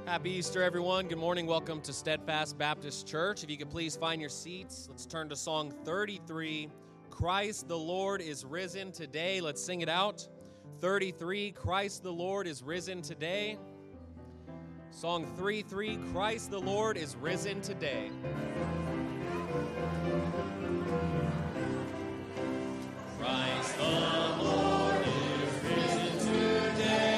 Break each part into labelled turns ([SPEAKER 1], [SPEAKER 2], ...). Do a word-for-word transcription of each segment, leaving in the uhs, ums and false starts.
[SPEAKER 1] Happy Easter, everyone. Good morning. Welcome to Steadfast Baptist Church. If you could please find your seats, let's turn to Song thirty-three, Christ the Lord is risen today. Let's sing it out. thirty-three, Christ the Lord is risen today. Song thirty-three, Christ the Lord is risen today. Christ the Lord is risen today.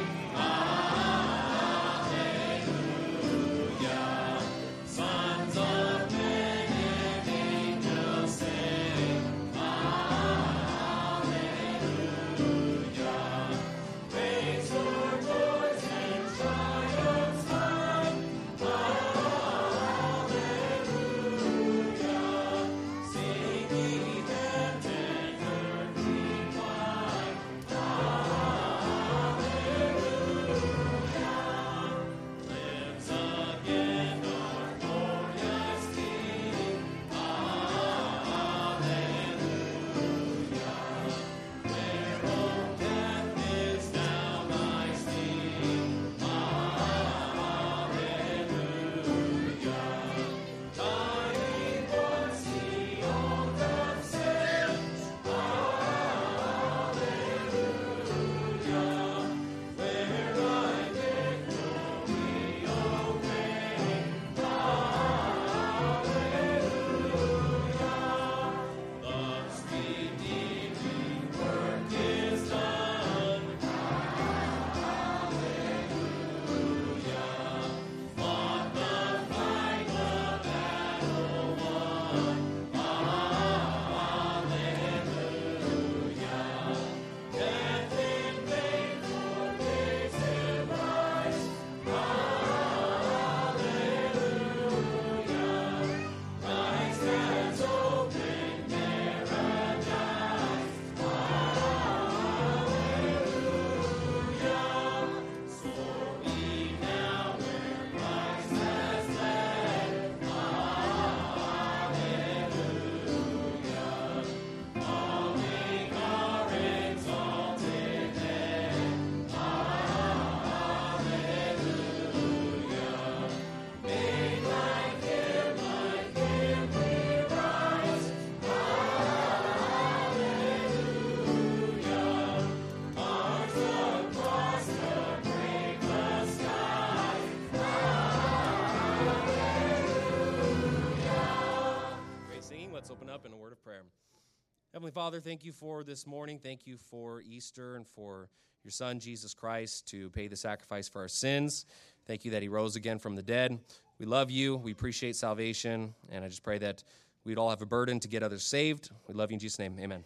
[SPEAKER 1] Heavenly Father, thank you for this morning. Thank you for Easter and for your Son, Jesus Christ, to pay the sacrifice for our sins. Thank you that he rose again from the dead. We love you. We appreciate salvation. And I just pray that we'd all have a burden to get others saved. We love you in Jesus' name. Amen.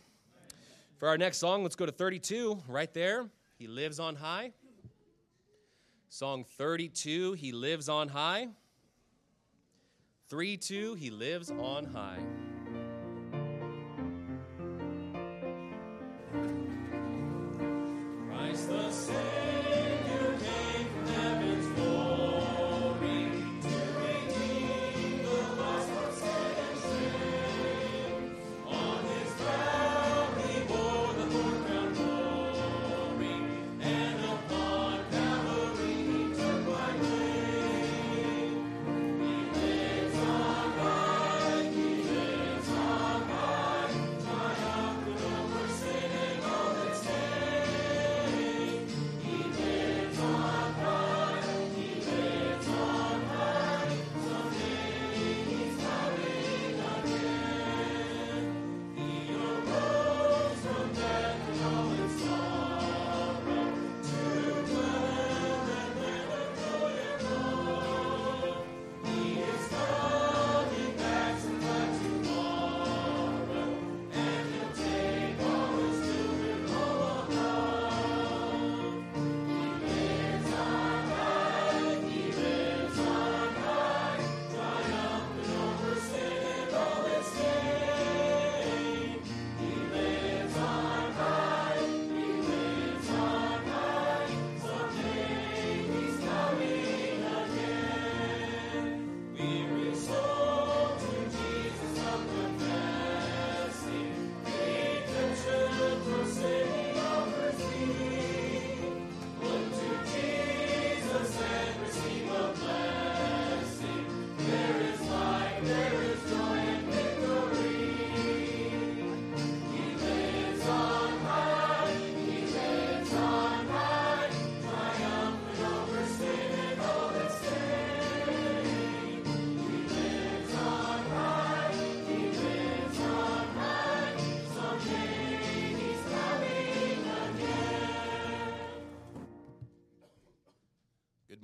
[SPEAKER 1] For our next song, let's go to thirty-two, right there. He lives on high. Song thirty-two, He lives on high. three two, He lives on high. Christ the Savior came from heaven's glory to redeem the lost from sin and shame. On his brow he bore the thorn crown glory, and upon Calvary he took my place. He lives on high, he lives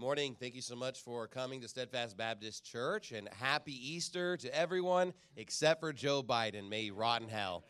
[SPEAKER 2] morning. Thank you so much for coming to Steadfast Baptist Church, and happy Easter to everyone except for Joe Biden. May he rot in hell.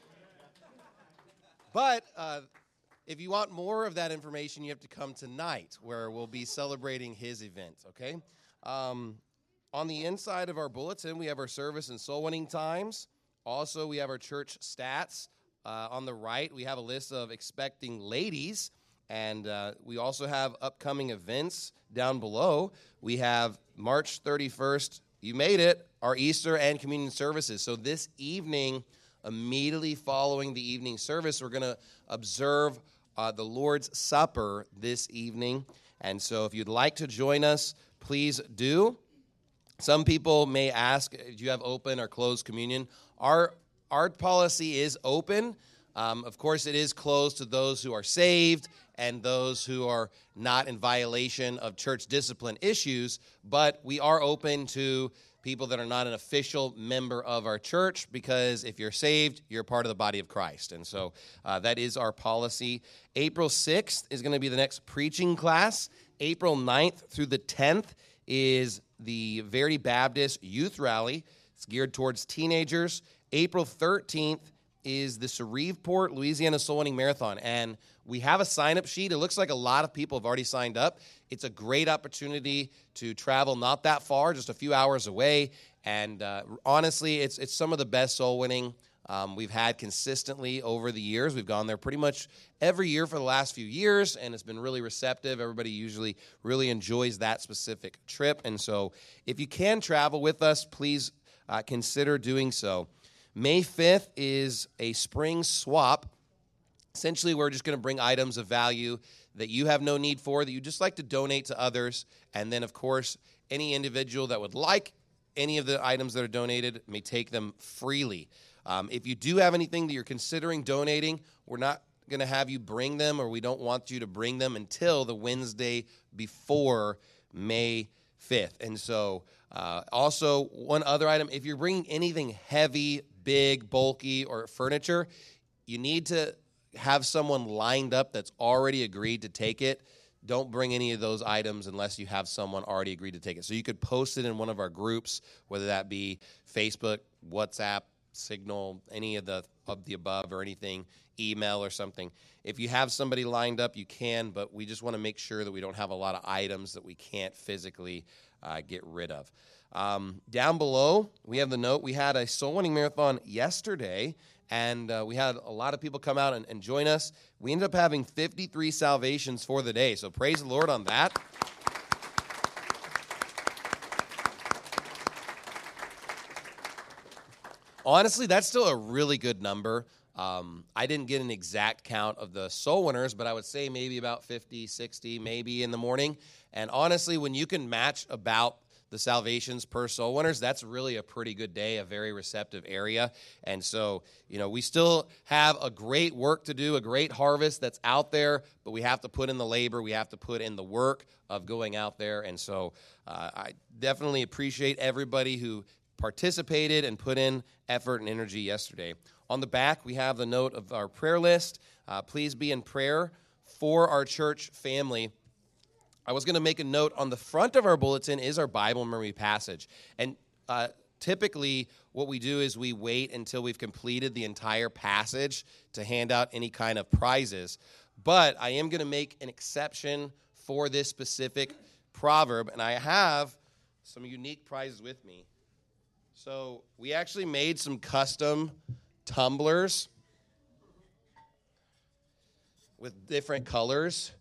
[SPEAKER 2] But uh, if you want more of that information, you have to come tonight, where we'll be celebrating his event, okay? Um, on the inside of our bulletin, we have our service and soul winning times. Also, we have our church stats. Uh, on the right, we have a list of expecting ladies. And uh, we also have upcoming events down below. We have March thirty-first, you made it, our Easter and communion services. So this evening, immediately following the evening service, we're going to observe uh, the Lord's Supper this evening. And so if you'd like to join us, please do. Some people may ask, do you have open or closed communion? Our, our policy is open. Um, of course, it is closed to those who are saved and those who are not in violation of church discipline issues, but we are open to people that are not an official member of our church, because if you're saved, you're part of the body of Christ. And so uh, that is our policy. April sixth is going to be the next preaching class. April ninth through the tenth is the Verity Baptist Youth Rally. It's geared towards teenagers. April thirteenth is the Shreveport, Louisiana Soul Winning Marathon. And we have a sign-up sheet. It looks like a lot of people have already signed up. It's a great opportunity to travel not that far, just a few hours away. And uh, honestly, it's it's some of the best soul winning um, we've had consistently over the years. We've gone there pretty much every year for the last few years, and it's been really receptive. Everybody usually really enjoys that specific trip. And so if you can travel with us, please uh, consider doing so. May fifth is a spring swap. Essentially, we're just going to bring items of value that you have no need for, that you just like to donate to others. And then, of course, any individual that would like any of the items that are donated may take them freely. Um, if you do have anything that you're considering donating, we're not going to have you bring them, or we don't want you to bring them until the Wednesday before May fifth. And so uh, also one other item, if you're bringing anything heavy, big, bulky, or furniture, you need to have someone lined up that's already agreed to take it. Don't bring any of those items unless you have someone already agreed to take it. So you could post it in one of our groups, whether that be Facebook, WhatsApp, Signal, any of the of the above or anything, email or something. If you have somebody lined up, you can, but we just want to make sure that we don't have a lot of items that we can't physically uh, get rid of. Um, down below, we have the note. We had a soul winning marathon yesterday, and uh, we had a lot of people come out and, and join us. We ended up having fifty-three salvations for the day, so praise the Lord on that. Honestly, that's still a really good number. Um, I didn't get an exact count of the soul winners, but I would say maybe about fifty, sixty, maybe in the morning. And honestly, when you can match about the salvations per soul winners, that's really a pretty good day, a very receptive area. And so, you know, we still have a great work to do, a great harvest that's out there, but we have to put in the labor, we have to put in the work of going out there. And so uh, I definitely appreciate everybody who participated and put in effort and energy yesterday. On the back, we have the note of our prayer list. Uh, please be in prayer for our church family. I was going to make a note on the front of our bulletin is our Bible memory passage. And uh, typically what we do is we wait until we've completed the entire passage to hand out any kind of prizes. But I am going to make an exception for this specific proverb, and I have some unique prizes with me. So we actually made some custom tumblers with different colors.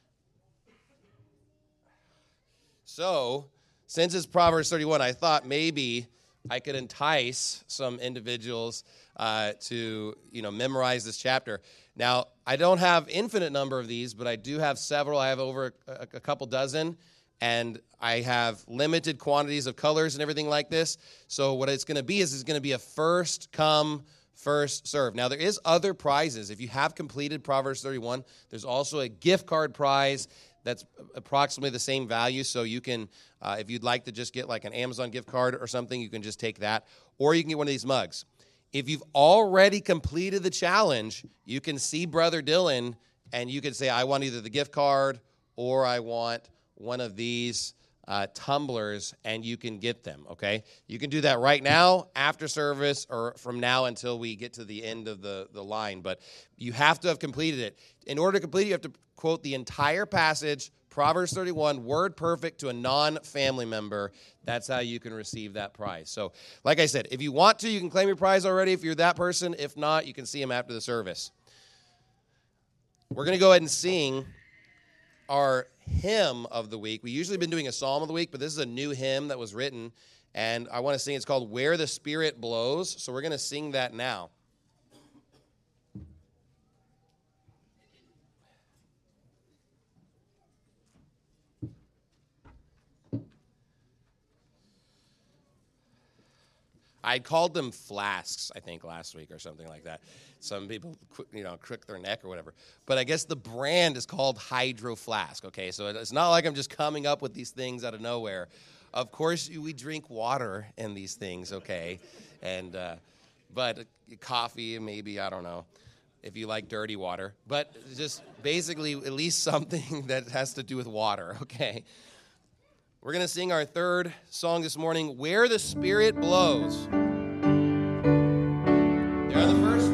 [SPEAKER 2] So, since it's Proverbs thirty-one, I thought maybe I could entice some individuals uh, to, you know, memorize this chapter. Now, I don't have infinite number of these, but I do have several. I have over a, a couple dozen, and I have limited quantities of colors and everything like this. So what it's going to be is it's going to be a first come, first serve. Now, there is other prizes. If you have completed Proverbs thirty-one, there's also a gift card prize that's approximately the same value, so you can, uh, if you'd like to just get like an Amazon gift card or something, you can just take that, or you can get one of these mugs. If you've already completed the challenge, you can see Brother Dylan, and you can say, I want either the gift card or I want one of these uh, tumblers, and you can get them, okay? You can do that right now, after service, or from now until we get to the end of the, the line. But you have to have completed it. In order to complete it, you have to quote the entire passage, Proverbs thirty-one, word perfect to a non-family member. That's how you can receive that prize. So, like I said, if you want to, you can claim your prize already if you're that person. If not, you can see him after the service. We're going to go ahead and sing our hymn of the week. We usually been doing a psalm of the week, but this is a new hymn that was written, and I want to sing. It's called Where the Spirit Blows, so we're going to sing that now. I called them flasks, I think, last week or something like that. Some people, you know, crick their neck or whatever. But I guess the brand is called Hydro Flask, okay? So it's not like I'm just coming up with these things out of nowhere. Of course, we drink water in these things, okay? And uh, but coffee, maybe, I don't know, if you like dirty water. But just basically at least something that has to do with water, okay? We're going to sing our third song this morning, Where the Spirit Blows. There are the first.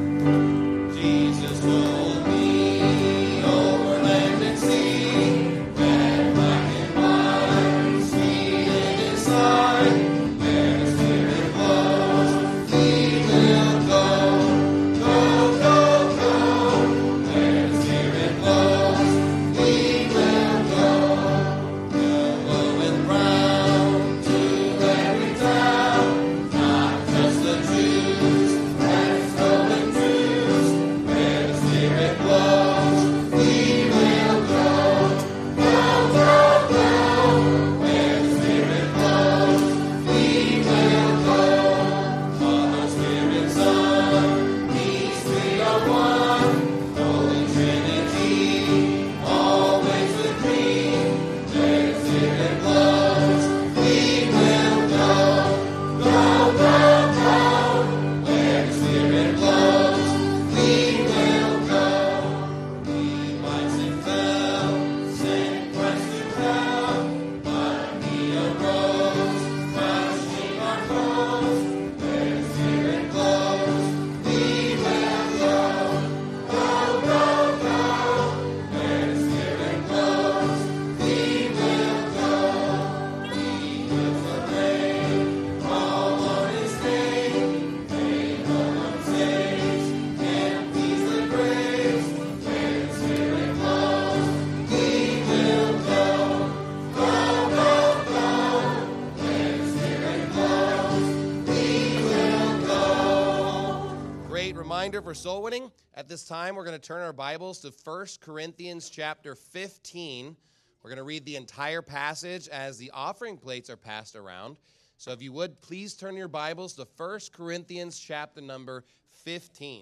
[SPEAKER 2] Jesus told me over land and sea, that black and white, sweet in his sight, where the Spirit blows, we will go, go, go, go. Where the Spirit blows, we will go. Yellow and brown to every town, not just the Jews, that's going Jews. Where the Spirit blows, we will go, go, go, go. Where the Spirit blows, we will go. Father, Spirit, Son, these three are one. Holy Trinity, always with me. Where the Spirit blows, we will go, go, go, go. Where the Spirit blows, we will go. Levites fell, sent Christ to hell, but he arose, crushing our foes. Where the Spirit blows, we will go, go, go, go. Where the Spirit blows, we will go. He gives the rain, all on his name. May no one saves, empties the graves. Where the Spirit blows, we will go, go, go, go. Where the Spirit blows, we will go. Great reminder for soul winning. At this time, we're going to turn our Bibles to First Corinthians chapter fifteen. We're going to read the entire passage as the offering plates are passed around. So if you would, please turn your Bibles to First Corinthians chapter number fifteen.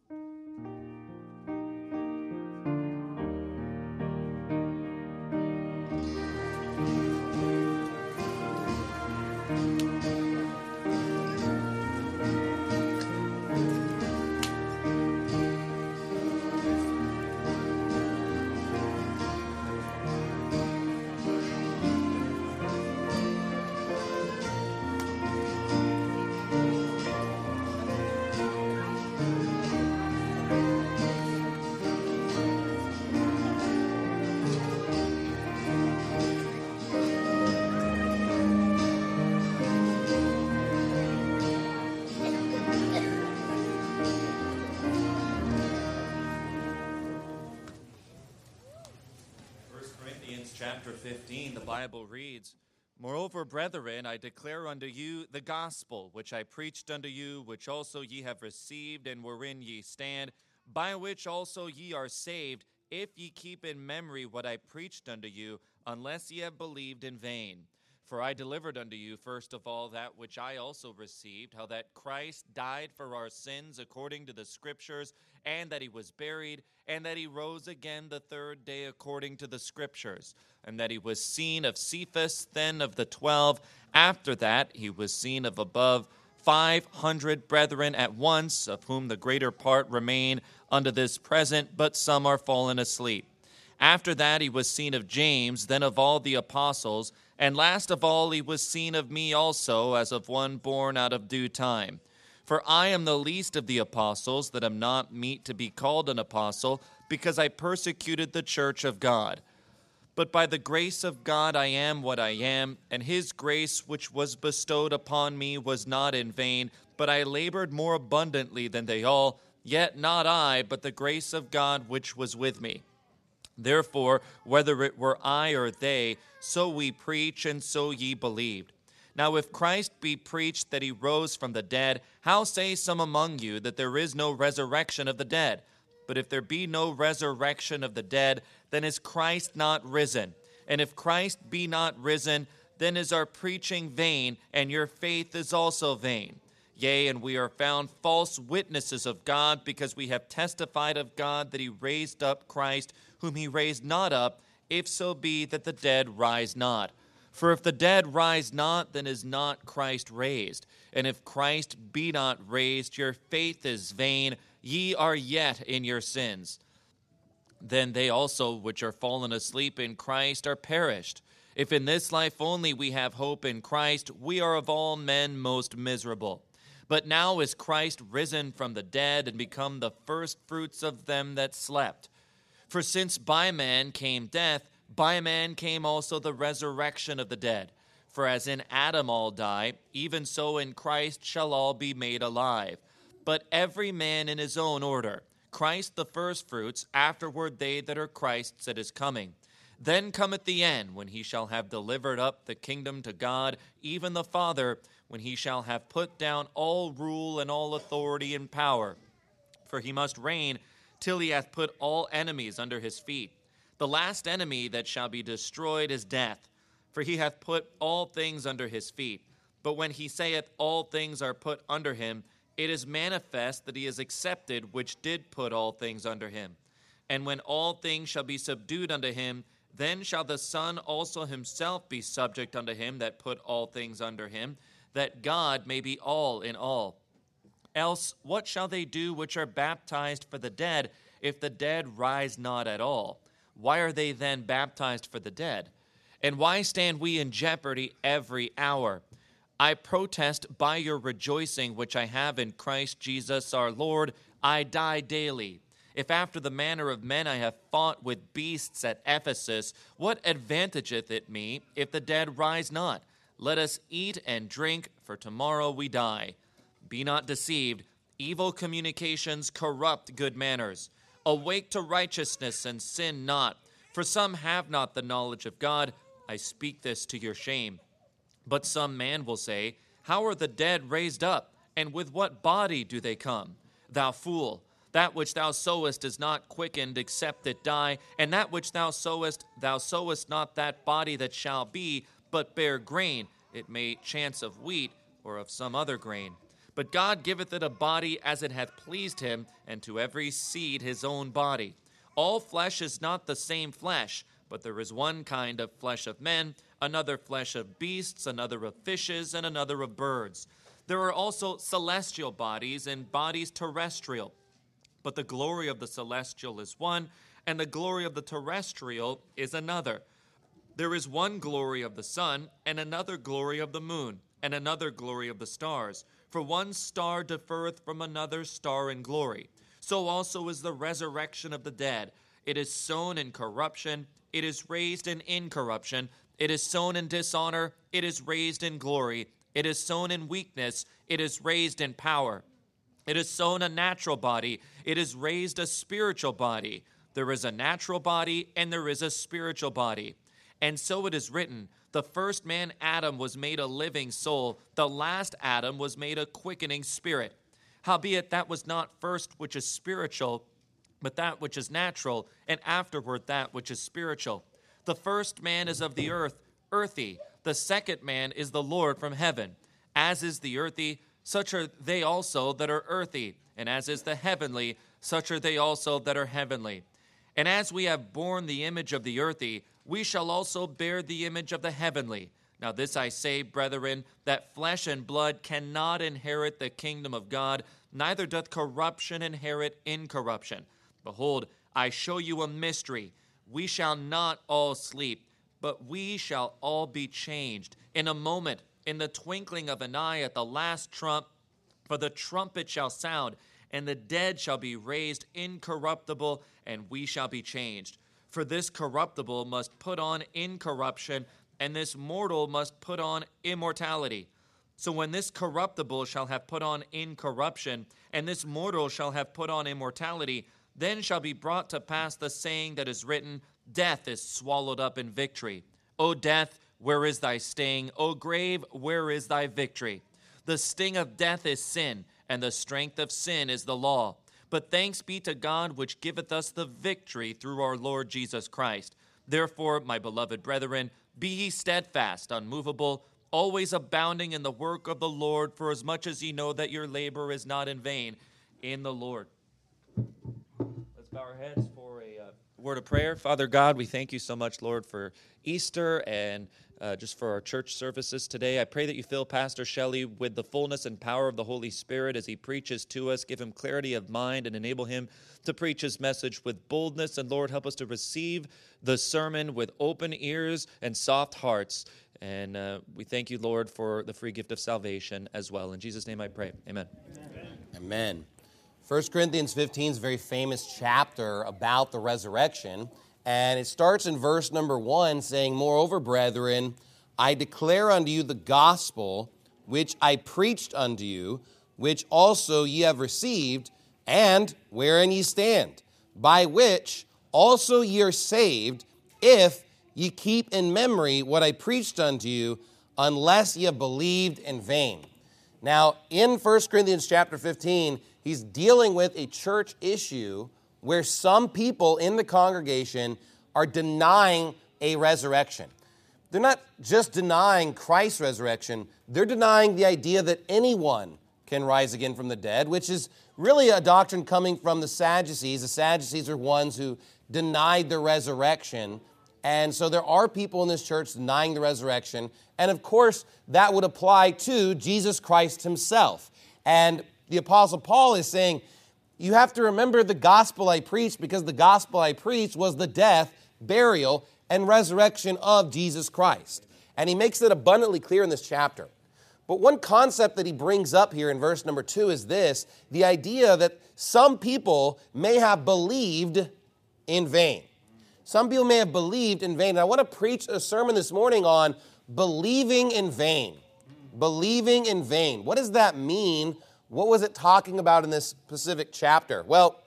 [SPEAKER 3] First Corinthians chapter fifteen, the Bible reads, Moreover, brethren, I declare unto you the gospel, which I preached unto you, which also ye have received, and wherein ye stand, by which also ye are saved, if ye keep in memory what I preached unto you, unless ye have believed in vain. For I delivered unto you first of all that which I also received, how that Christ died for our sins according to the Scriptures, and that he was buried, and that he rose again the third day according to the Scriptures, and that he was seen of Cephas, then of the twelve. After that he was seen of above five hundred brethren at once, of whom the greater part remain unto this present, but some are fallen asleep. After that he was seen of James, then of all the apostles, and last of all he was seen of me also, as of one born out of due time. For I am the least of the apostles, that am not meet to be called an apostle, because I persecuted the church of God. But by the grace of God I am what I am, and his grace which was bestowed upon me was not in vain, but I labored more abundantly than they all, yet not I, but the grace of God which was with me. Therefore, whether it were I or they, so we preach, and so ye believed. Now if Christ be preached that he rose from the dead, how say some among you that there is no resurrection of the dead? But if there be no resurrection of the dead, then is Christ not risen? And if Christ be not risen, then is our preaching vain, and your faith is also vain. Yea, and we are found false witnesses of God, because we have testified of God that he raised up Christ, whom he raised not up, if so be that the dead rise not. For if the dead rise not, then is not Christ raised. And if Christ be not raised, your faith is vain, ye are yet in your sins. Then they also which are fallen asleep in Christ are perished. If in this life only we have hope in Christ, we are of all men most miserable. But now is Christ risen from the dead, and become the firstfruits of them that slept. For since by man came death, by man came also the resurrection of the dead. For as in Adam all die, even so in Christ shall all be made alive. But every man in his own order. Christ the firstfruits, afterward they that are Christ's at his coming. Then cometh the end, when he shall have delivered up the kingdom to God, even the Father, when he shall have put down all rule and all authority and power. For he must reign till he hath put all enemies under his feet. The last enemy that shall be destroyed is death, for he hath put all things under his feet. But when he saith all things are put under him, it is manifest that he is accepted which did put all things under him. And when all things shall be subdued unto him, then shall the Son also himself be subject unto him that put all things under him, that God may be all in all. Else what shall they do which are baptized for the dead, if the dead rise not at all? Why are they then baptized for the dead? And why stand we in jeopardy every hour? I protest by your rejoicing which I have in Christ Jesus our Lord, I die daily. If after the manner of men I have fought with beasts at Ephesus, what advantageth it me if the dead rise not? Let us eat and drink, for tomorrow we die. Be not deceived. Evil communications corrupt good manners. Awake to righteousness and sin not. For some have not the knowledge of God. I speak this to your shame. But some man will say, how are the dead raised up? And with what body do they come? Thou fool, that which thou sowest is not quickened except it die, and that which thou sowest, thou sowest not that body that shall be, but bear grain, it may chance of wheat or of some other grain. But God giveth it a body as it hath pleased him, and to every seed his own body. All flesh is not the same flesh, but there is one kind of flesh of men, another flesh of beasts, another of fishes, and another of birds. There are also celestial bodies and bodies terrestrial. But the glory of the celestial is one, and the glory of the terrestrial is another. There is one glory of the sun, and another glory of the moon, and another glory of the stars. For one star differeth from another star in glory. So also is the resurrection of the dead. It is sown in corruption, it is raised in incorruption. It is sown in dishonor, it is raised in glory. It is sown in weakness, it is raised in power. It is sown a natural body, it is raised a spiritual body. There is a natural body, and there is a spiritual body. And so it is written, the first man Adam was made a living soul, the last Adam was made a quickening spirit. Howbeit that was not first which is spiritual, but that which is natural, and afterward that which is spiritual. The first man is of the earth, earthy. The second man is the Lord from heaven. As is the earthy, such are they also that are earthy. And as is the heavenly, such are they also that are heavenly. And as we have borne the image of the earthy, we shall also bear the image of the heavenly. Now this I say, brethren, that flesh and blood cannot inherit the kingdom of God, neither doth corruption inherit incorruption. Behold, I show you a mystery. we shall not all sleep, but we shall all be changed in a moment, in the twinkling of an eye, at the last trump. For the trumpet shall sound, and the dead shall be raised incorruptible, and we shall be changed. For this corruptible must put on incorruption, and this mortal must put on immortality. So when this corruptible shall have put on incorruption, and this mortal shall have put on immortality, then shall be brought to pass the saying that is written, Death is swallowed up in victory. O death, where is thy sting? O grave, where is thy victory? The sting of death is sin, and the strength of sin is the law. But thanks be to God, which giveth us the victory through our Lord Jesus Christ. Therefore, my beloved brethren, be ye steadfast, unmovable, always abounding in the work of the Lord, for as much as ye know that your labor is not in vain in the Lord. Let's bow our heads for a uh, word of prayer. Father God, we thank you so much, Lord, for Easter and uh, just for our church services today. I pray that you fill Pastor Shelley with the fullness and power of the Holy Spirit as he preaches to us. Give him clarity of mind and enable him to preach his message with boldness. And Lord, help us to receive the sermon with open ears and soft hearts. And uh, we thank you, Lord, for the free gift of salvation as well. In Jesus' name I pray. Amen.
[SPEAKER 2] Amen. Amen. First Corinthians fifteen is a very famous chapter about the resurrection. And it starts in verse number one saying, Moreover, brethren, I declare unto you the gospel which I preached unto you, which also ye have received, and wherein ye stand, by which also ye are saved, if ye keep in memory what I preached unto you, unless ye have believed in vain. Now, in First Corinthians chapter fifteen, he's dealing with a church issue where some people in the congregation are denying a resurrection. They're not just denying Christ's resurrection, they're denying the idea that anyone can rise again from the dead, which is really a doctrine coming from the Sadducees. The Sadducees are ones who denied the resurrection. And so there are people in this church denying the resurrection. And of course, that would apply to Jesus Christ himself. And the Apostle Paul is saying, you have to remember the gospel I preached, because the gospel I preached was the death, burial, and resurrection of Jesus Christ. And he makes it abundantly clear in this chapter. But one concept that he brings up here in verse number two is this, the idea that some people may have believed in vain. Some people may have believed in vain. And I want to preach a sermon this morning on believing in vain. Believing in vain. What does that mean? What was it talking about in this specific chapter? Well,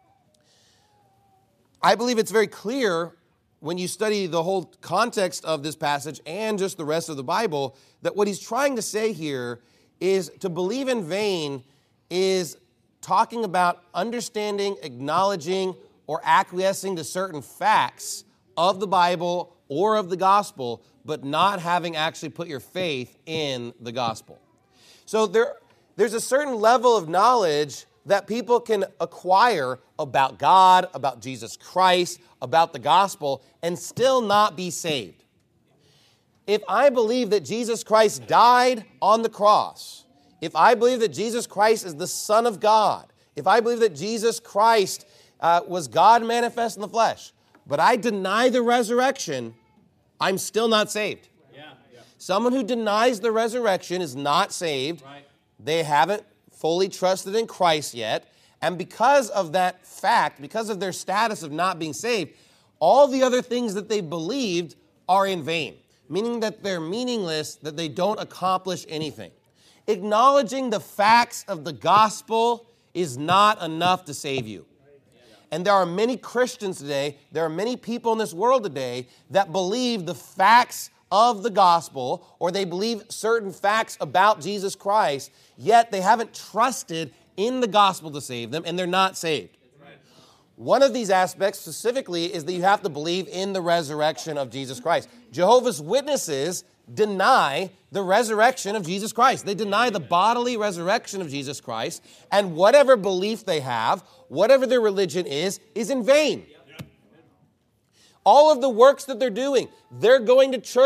[SPEAKER 2] I believe it's very clear when you study the whole context of this passage and just the rest of the Bible that what he's trying to say here is to believe in vain is talking about understanding, acknowledging, or acquiescing to certain facts of the Bible or of the gospel, but not having actually put your faith in the gospel. So there There's a certain level of knowledge that people can acquire about God, about Jesus Christ, about the gospel, and still not be saved. If I believe that Jesus Christ died on the cross, if I believe that Jesus Christ is the Son of God, if I believe that Jesus Christ uh, was God manifest in the flesh, but I deny the resurrection, I'm still not saved. Yeah, yeah. Someone who denies the resurrection is not saved. Right. They haven't fully trusted in Christ yet. And because of that fact, because of their status of not being saved, all the other things that they believed are in vain, meaning that they're meaningless, that they don't accomplish anything. Acknowledging the facts of the gospel is not enough to save you. And there are many Christians today, there are many people in this world today that believe the facts of the gospel, or they believe certain facts about Jesus Christ, yet they haven't trusted in the gospel to save them, and they're not saved. Right. One of these aspects specifically is that you have to believe in the resurrection of Jesus Christ. Jehovah's Witnesses deny the resurrection of Jesus Christ. They deny the bodily resurrection of Jesus Christ, and whatever belief they have, whatever their religion is, is in vain. All of the works that they're doing, they're going to church,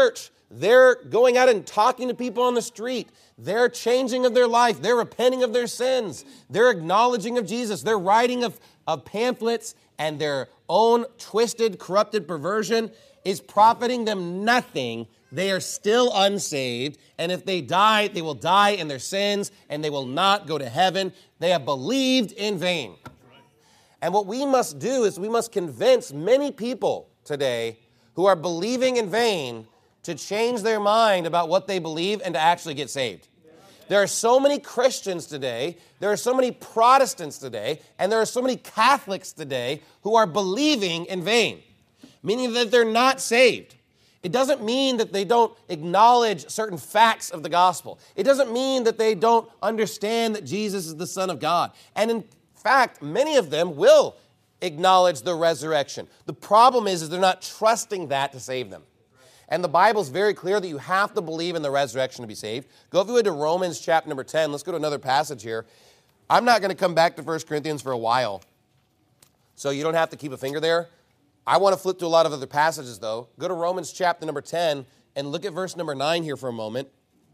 [SPEAKER 2] They're going out and talking to people on the street. They're changing of their life. They're repenting of their sins. They're acknowledging of Jesus. They're writing of, of pamphlets, and their own twisted, corrupted perversion is profiting them nothing. They are still unsaved, and if they die, they will die in their sins, and they will not go to heaven. They have believed in vain. And what we must do is we must convince many people today who are believing in vain to change their mind about what they believe and to actually get saved. There are so many Christians today, there are so many Protestants today, and there are so many Catholics today who are believing in vain, meaning that they're not saved. It doesn't mean that they don't acknowledge certain facts of the gospel. It doesn't mean that they don't understand that Jesus is the Son of God. And in fact, many of them will acknowledge the resurrection. The problem is, is they're not trusting that to save them. And the Bible is very clear that you have to believe in the resurrection to be saved. Go if you would to Romans chapter number ten. Let's go to another passage here. I'm not going to come back to First Corinthians for a while, so you don't have to keep a finger there. I want to flip to a lot of other passages, though. Go to Romans chapter number ten and look at verse number nine here for a moment.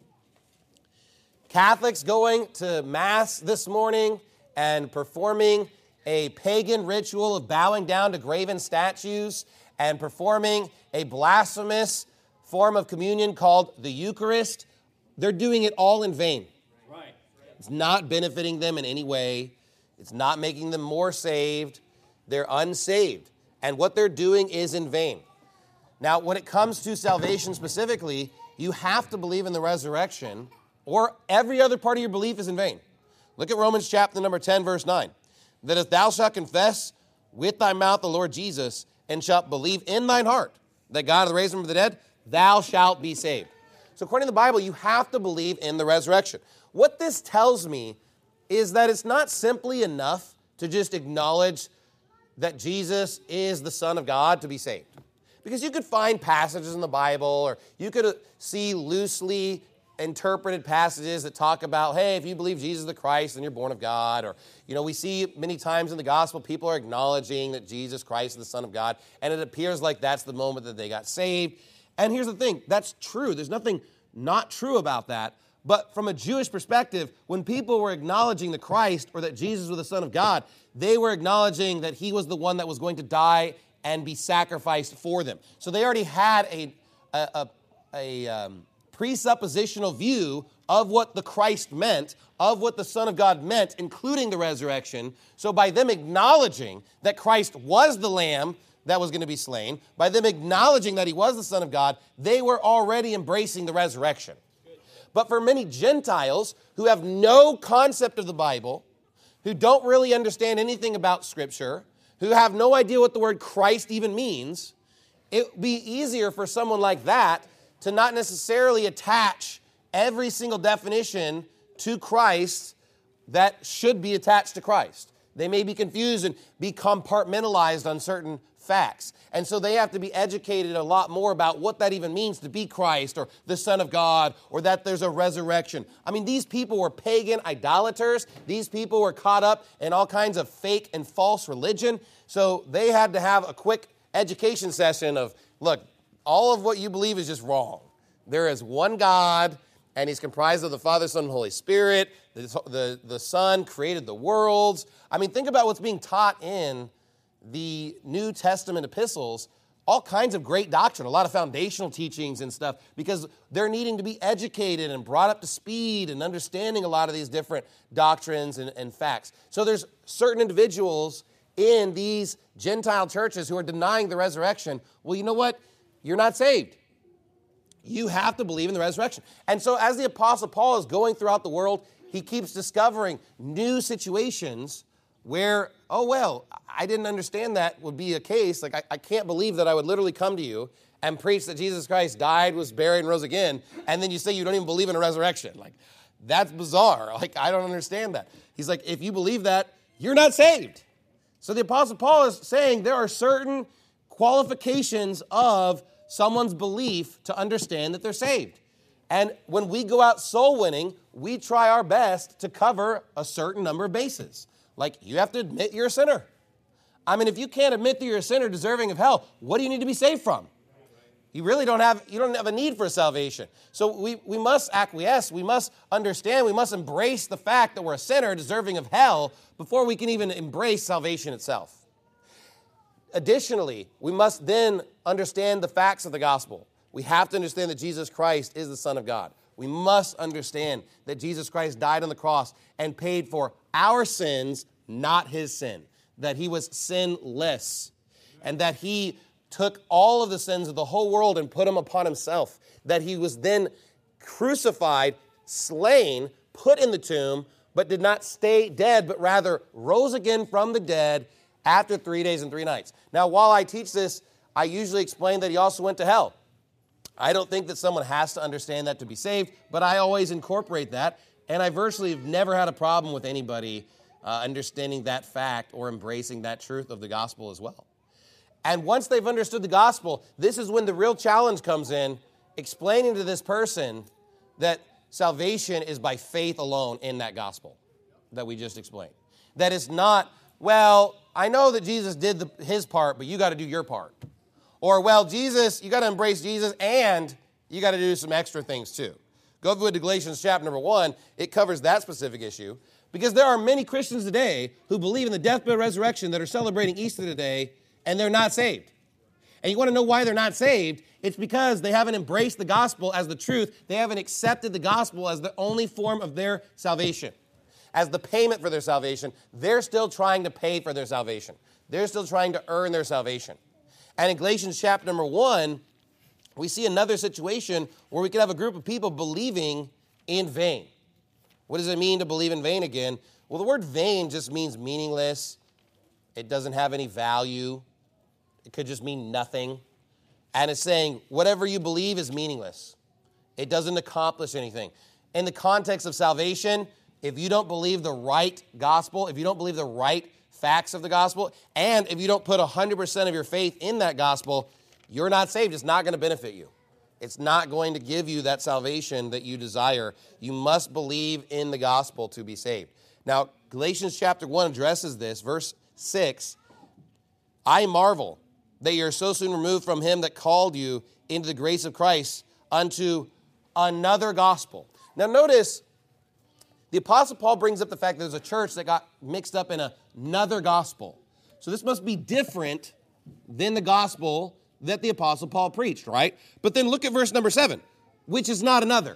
[SPEAKER 2] Catholics going to Mass this morning and performing a pagan ritual of bowing down to graven statues and performing a blasphemous form of communion called the Eucharist, they're doing it all in vain.
[SPEAKER 1] Right.
[SPEAKER 2] It's not benefiting them in any way. It's not making them more saved. They're unsaved. And what they're doing is in vain. Now, when it comes to salvation specifically, you have to believe in the resurrection, or every other part of your belief is in vain. Look at Romans chapter number ten, verse nine. That if thou shalt confess with thy mouth the Lord Jesus, and shalt believe in thine heart that God hath raised him from the dead, thou shalt be saved. So according to the Bible, you have to believe in the resurrection. What this tells me is that it's not simply enough to just acknowledge that Jesus is the Son of God to be saved. Because you could find passages in the Bible, or you could see loosely interpreted passages that talk about, hey, if you believe Jesus is the Christ, then you're born of God. Or, you know, we see many times in the gospel, people are acknowledging that Jesus Christ is the Son of God, and it appears like that's the moment that they got saved. And here's the thing, that's true. There's nothing not true about that. But from a Jewish perspective, when people were acknowledging the Christ or that Jesus was the Son of God, they were acknowledging that he was the one that was going to die and be sacrificed for them. So they already had a, a, a, a um, presuppositional view of what the Christ meant, of what the Son of God meant, including the resurrection. So by them acknowledging that Christ was the Lamb that was going to be slain, by them acknowledging that he was the Son of God, they were already embracing the resurrection. But for many Gentiles who have no concept of the Bible, who don't really understand anything about Scripture, who have no idea what the word Christ even means, it would be easier for someone like that to not necessarily attach every single definition to Christ that should be attached to Christ. They may be confused and be compartmentalized on certain facts. And so they have to be educated a lot more about what that even means to be Christ or the Son of God or that there's a resurrection. I mean, these people were pagan idolaters. These people were caught up in all kinds of fake and false religion. So they had to have a quick education session of, look, all of what you believe is just wrong. There is one God, and he's comprised of the Father, Son, and Holy Spirit. The, the, the Son created the worlds. I mean, think about what's being taught in the New Testament epistles, all kinds of great doctrine, a lot of foundational teachings and stuff, because they're needing to be educated and brought up to speed and understanding a lot of these different doctrines and, and facts. So there's certain individuals in these Gentile churches who are denying the resurrection. Well, you know what? You're not saved. You have to believe in the resurrection. And so as the Apostle Paul is going throughout the world, he keeps discovering new situations where, oh, well, I didn't understand that would be a case. Like, I, I can't believe that I would literally come to you and preach that Jesus Christ died, was buried, and rose again, and then you say you don't even believe in a resurrection. Like, that's bizarre. Like, I don't understand that. He's like, if you believe that, you're not saved. So the Apostle Paul is saying there are certain qualifications of someone's belief to understand that they're saved. And when we go out soul winning, we try our best to cover a certain number of bases. Like, you have to admit you're a sinner. I mean, if you can't admit that you're a sinner deserving of hell, what do you need to be saved from? You really don't have, you don't have a need for salvation. So we, we must acquiesce, we must understand, we must embrace the fact that we're a sinner deserving of hell before we can even embrace salvation itself. Additionally, we must then understand the facts of the gospel. We have to understand that Jesus Christ is the Son of God. We must understand that Jesus Christ died on the cross and paid for our sins, not his sin. That he was sinless. And that he took all of the sins of the whole world and put them upon himself. That he was then crucified, slain, put in the tomb, but did not stay dead, but rather rose again from the dead after three days and three nights. Now, while I teach this, I usually explain that he also went to hell. I don't think that someone has to understand that to be saved, but I always incorporate that, and I virtually have never had a problem with anybody uh, understanding that fact or embracing that truth of the gospel as well. And once they've understood the gospel, this is when the real challenge comes in, explaining to this person that salvation is by faith alone in that gospel that we just explained. That it's not, well, I know that Jesus did the, his part, but you got to do your part. Or, well, Jesus, you got to embrace Jesus, and you got to do some extra things too. Go to Galatians chapter number one. It covers that specific issue. Because there are many Christians today who believe in the death, burial, resurrection that are celebrating Easter today, and they're not saved. And you want to know why they're not saved? It's because they haven't embraced the gospel as the truth. They haven't accepted the gospel as the only form of their salvation, as the payment for their salvation. They're still trying to pay for their salvation. They're still trying to earn their salvation. And in Galatians chapter number one, we see another situation where we could have a group of people believing in vain. What does it mean to believe in vain again? Well, the word vain just means meaningless. It doesn't have any value. It could just mean nothing. And it's saying whatever you believe is meaningless. It doesn't accomplish anything. In the context of salvation, if you don't believe the right gospel, if you don't believe the right facts of the gospel, and if you don't put one hundred percent of your faith in that gospel, you're not saved. It's not going to benefit you. It's not going to give you that salvation that you desire. You must believe in the gospel to be saved. Now, Galatians chapter one addresses this. Verse six, I marvel that you're so soon removed from him that called you into the grace of Christ unto another gospel. Now, notice the Apostle Paul brings up the fact that there's a church that got mixed up in another gospel. So this must be different than the gospel that the Apostle Paul preached, right? But then look at verse number seven, which is not another.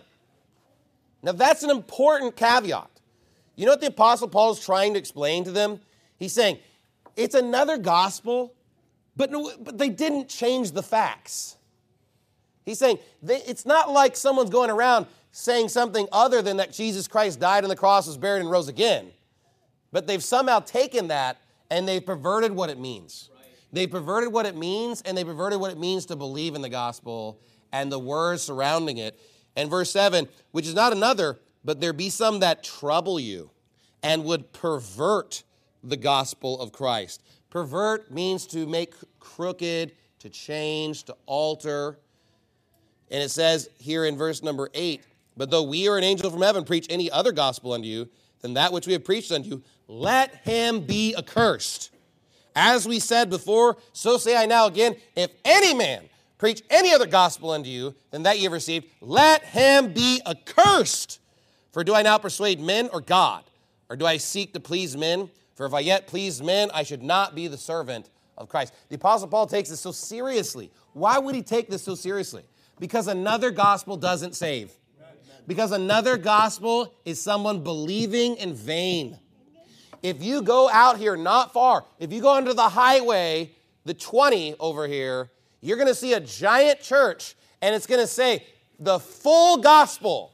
[SPEAKER 2] Now that's an important caveat. You know what the Apostle Paul is trying to explain to them? He's saying, it's another gospel, but, but they didn't change the facts. He's saying, they, it's not like someone's going around saying something other than that Jesus Christ died on the cross, was buried, and rose again. But they've somehow taken that and they've perverted what it means. They perverted what it means, and they perverted what it means to believe in the gospel and the words surrounding it. And verse seven, which is not another, but there be some that trouble you and would pervert the gospel of Christ. Pervert means to make crooked, to change, to alter. And it says here in verse number eight, but though we or an angel from heaven preach any other gospel unto you than that which we have preached unto you, let him be accursed. As we said before, so say I now again, if any man preach any other gospel unto you than that ye have received, let him be accursed. For do I now persuade men or God? Or do I seek to please men? For if I yet please men, I should not be the servant of Christ. The Apostle Paul takes this so seriously. Why would he take this so seriously? Because another gospel doesn't save. Because another gospel is someone believing in vain. If you go out here not far, if you go under the highway, the twenty over here, you're going to see a giant church, and it's going to say the full gospel.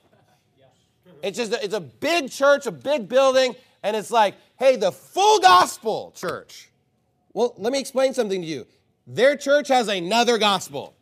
[SPEAKER 2] It's just a, it's a big church, a big building, and it's like, hey, the full gospel church. Well, let me explain something to you. Their church has another gospel.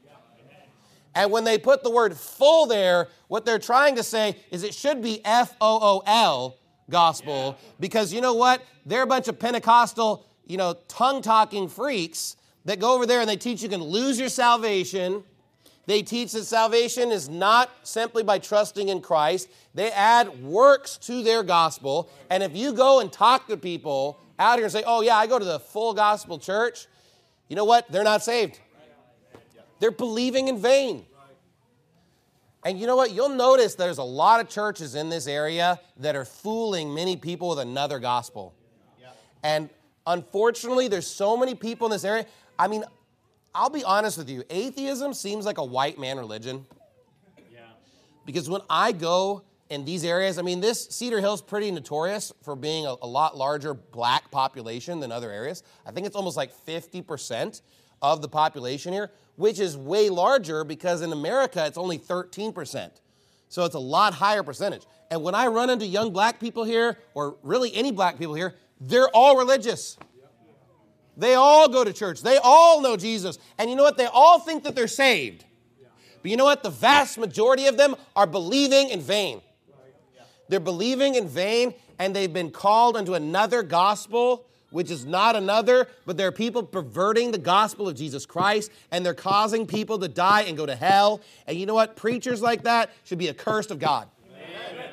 [SPEAKER 2] And when they put the word full there, what they're trying to say is it should be F O O L gospel, because you know what? They're a bunch of Pentecostal, you know, tongue-talking freaks that go over there and they teach you can lose your salvation. They teach that salvation is not simply by trusting in Christ. They add works to their gospel. And if you go and talk to people out here and say, oh yeah, I go to the full gospel church, you know what? They're not saved. They're believing in vain. And you know what? You'll notice there's a lot of churches in this area that are fooling many people with another gospel. And unfortunately, there's so many people in this area. I mean, I'll be honest with you. Atheism seems like a white man religion. Yeah. Because when I go in these areas, I mean, this Cedar Hill's pretty notorious for being a, a lot larger black population than other areas. I think it's almost like fifty percent of the population here, which is way larger because in America, it's only thirteen percent. So it's a lot higher percentage. And when I run into young black people here, or really any black people here, they're all religious. They all go to church. They all know Jesus. And you know what? They all think that they're saved. But you know what? The vast majority of them are believing in vain. They're believing in vain, and they've been called unto another gospel, which is not another, but there are people perverting the gospel of Jesus Christ, and they're causing people to die and go to hell. And you know what? Preachers like that should be accursed of God. Amen.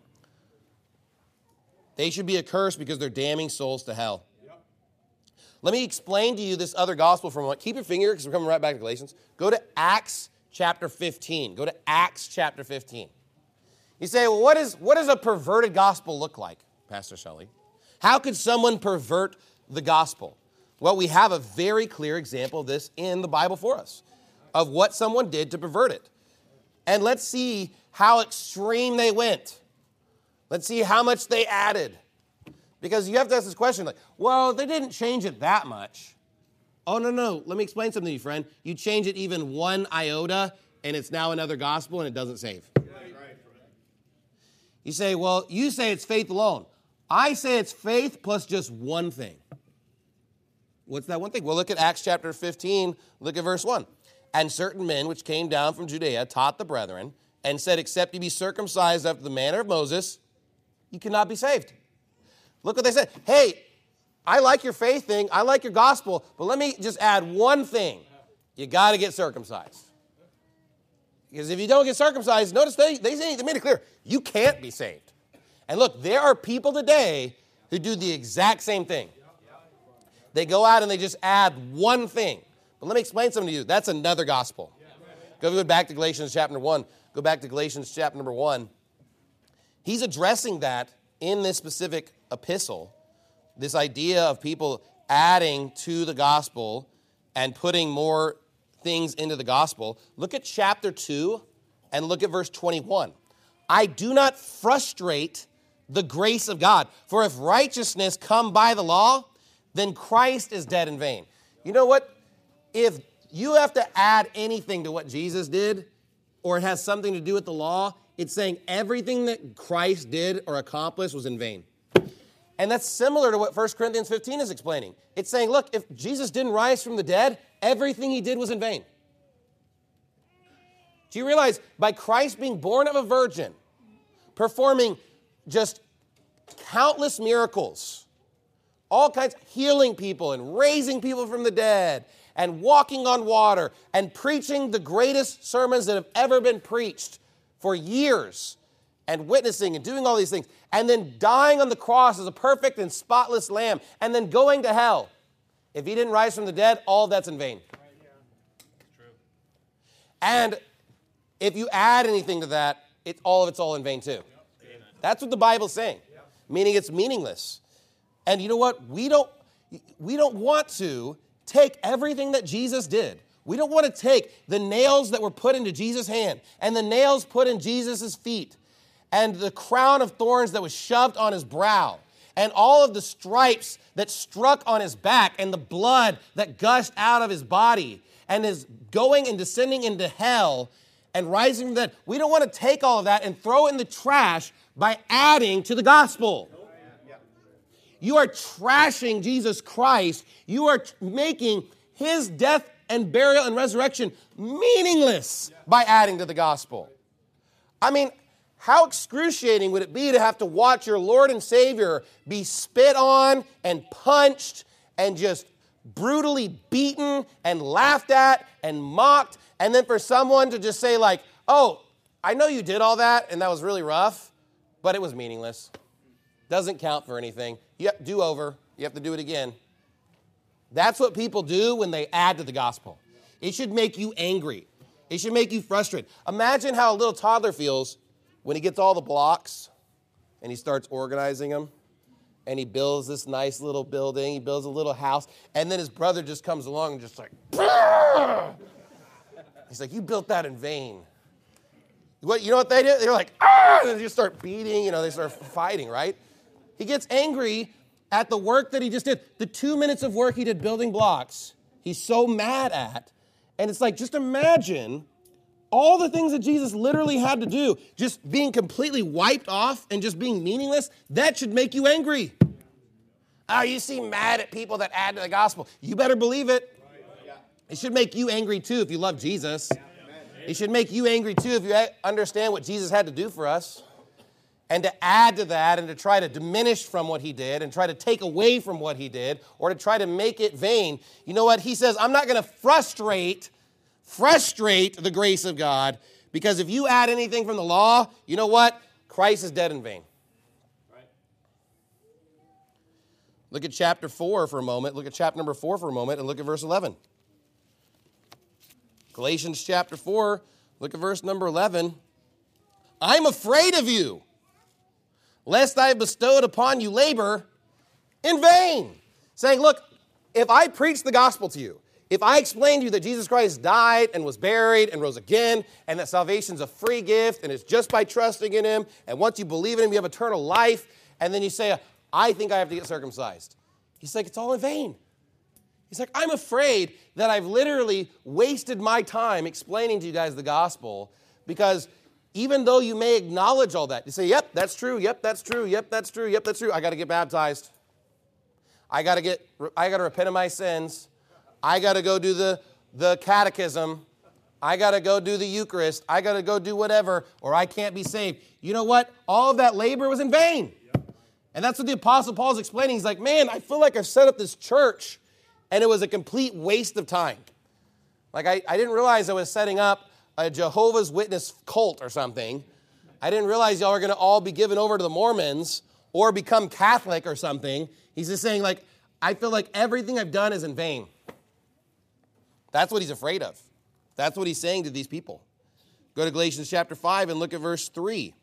[SPEAKER 2] They should be accursed because they're damning souls to hell. Yep. Let me explain to you this other gospel for a moment. Keep your finger, because we're coming right back to Galatians. Go to Acts chapter fifteen. Go to Acts chapter fifteen. You say, well, what, is, what does a perverted gospel look like, Pastor Shelley? How could someone pervert the gospel? Well, we have a very clear example of this in the Bible for us, of what someone did to pervert it. And let's see how extreme they went. Let's see how much they added. Because you have to ask this question, like, well, they didn't change it that much. Oh, no, no. Let me explain something to you, friend. You change it even one iota, and it's now another gospel, and it doesn't save. You say, well, you say it's faith alone. I say it's faith plus just one thing. What's that one thing? Well, look at Acts chapter fifteen. Look at verse one. And certain men which came down from Judea taught the brethren and said, except you be circumcised after the manner of Moses, you cannot be saved. Look what they said. Hey, I like your faith thing. I like your gospel. But let me just add one thing. You got to get circumcised. Because if you don't get circumcised, notice they, they, they made it clear, you can't be saved. And look, there are people today who do the exact same thing. They go out and they just add one thing. But let me explain something to you. That's another gospel. Go back to Galatians chapter one. Go back to Galatians chapter number one. He's addressing that in this specific epistle, this idea of people adding to the gospel and putting more things into the gospel. Look at chapter two and look at verse twenty-one. I do not frustrate the grace of God, for if righteousness come by the law, then Christ is dead in vain. You know what? If you have to add anything to what Jesus did, or it has something to do with the law, it's saying everything that Christ did or accomplished was in vain. And that's similar to what First Corinthians fifteen is explaining. It's saying, look, if Jesus didn't rise from the dead, everything he did was in vain. Do you realize by Christ being born of a virgin, performing just countless miracles, all kinds, healing people and raising people from the dead and walking on water and preaching the greatest sermons that have ever been preached for years and witnessing and doing all these things, and then dying on the cross as a perfect and spotless lamb, and then going to hell. If he didn't rise from the dead, all that's in vain. Right, yeah. True. And if you add anything to that, it, all of it's all in vain too. Yep. That's what the Bible's saying, yep. Meaning it's meaningless. And you know what? We don't, we don't want to take everything that Jesus did. We don't want to take the nails that were put into Jesus' hand and the nails put in Jesus' feet and the crown of thorns that was shoved on his brow and all of the stripes that struck on his back and the blood that gushed out of his body and his going and descending into hell and rising from the dead. We don't want to take all of that and throw it in the trash by adding to the gospel. You are trashing Jesus Christ. You are making his death and burial and resurrection meaningless by adding to the gospel. I mean, how excruciating would it be to have to watch your Lord and Savior be spit on and punched and just brutally beaten and laughed at and mocked, and then for someone to just say like, oh, I know you did all that and that was really rough, but it was meaningless. Doesn't count for anything. You have to do over. You have to do it again. That's what people do when they add to the gospel. It should make you angry. It should make you frustrated. Imagine how a little toddler feels when he gets all the blocks and he starts organizing them. And he builds this nice little building. He builds a little house. And then his brother just comes along and just like, Brr! He's like, you built that in vain. What, you know what they do? They're like, ah! And they just start beating. You know, they start fighting, right? He gets angry at the work that he just did. The two minutes of work he did building blocks, he's so mad at. And it's like, just imagine all the things that Jesus literally had to do, just being completely wiped off and just being meaningless. That should make you angry. Oh, you seem mad at people that add to the gospel. You better believe it. It should make you angry too if you love Jesus. It should make you angry too if you understand what Jesus had to do for us. And to add to that and to try to diminish from what he did and try to take away from what he did or to try to make it vain. You know what? He says, I'm not going to frustrate, frustrate the grace of God, because if you add anything from the law, you know what? Christ is dead in vain. Right. Look at chapter four for a moment. Look at chapter number four for a moment and look at verse eleven. Galatians chapter four, look at verse number eleven. I'm afraid of you, lest I have bestowed upon you labor in vain. Saying, look, if I preach the gospel to you, if I explain to you that Jesus Christ died and was buried and rose again, and that salvation's a free gift, and it's just by trusting in him, and once you believe in him, you have eternal life, and then you say, I think I have to get circumcised. He's like, it's all in vain. He's like, I'm afraid that I've literally wasted my time explaining to you guys the gospel, because even though you may acknowledge all that, you say, yep, that's true, yep, that's true, yep, that's true, yep, that's true. I got to get baptized. I got to get, I got to repent of my sins. I got to go do the, the catechism. I got to go do the Eucharist. I got to go do whatever, or I can't be saved. You know what? All of that labor was in vain. And that's what the Apostle Paul's explaining. He's like, man, I feel like I've set up this church, and it was a complete waste of time. Like, I, I didn't realize I was setting up a Jehovah's Witness cult or something. I didn't realize y'all are going to all be given over to the Mormons or become Catholic or something. He's just saying, like, I feel like everything I've done is in vain. That's what he's afraid of. That's what he's saying to these people. Go to Galatians chapter five and look at verse three.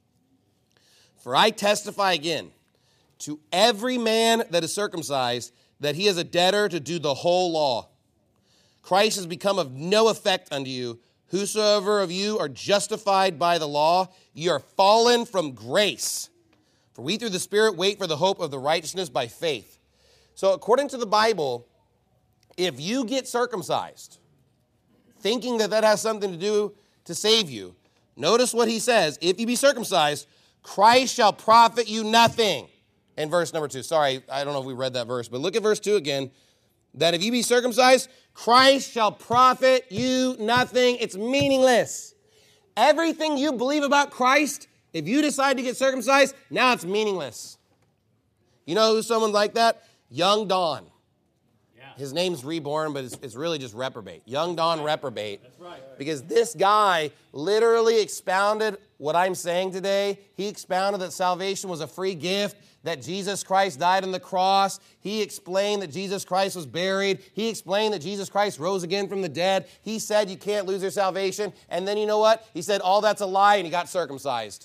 [SPEAKER 2] For I testify again to every man that is circumcised that he is a debtor to do the whole law. Christ has become of no effect unto you. Whosoever of you are justified by the law, ye are fallen from grace. For we through the Spirit wait for the hope of the righteousness by faith. So according to the Bible, if you get circumcised, thinking that that has something to do to save you, notice what he says. If you be circumcised, Christ shall profit you nothing. In verse number two. Sorry, I don't know if we read that verse, but look at verse two again. That if you be circumcised, Christ shall profit you nothing. It's meaningless. Everything you believe about Christ, if you decide to get circumcised, now it's meaningless. You know who's someone like that? Young Don. Yeah. His name's Reborn, but it's, it's really just reprobate. Young Don reprobate. That's right. Because this guy literally expounded what I'm saying today. He expounded that salvation was a free gift, that Jesus Christ died on the cross. He explained that Jesus Christ was buried. He explained that Jesus Christ rose again from the dead. He said you can't lose your salvation. And then you know what? He said all that's a lie, and he got circumcised.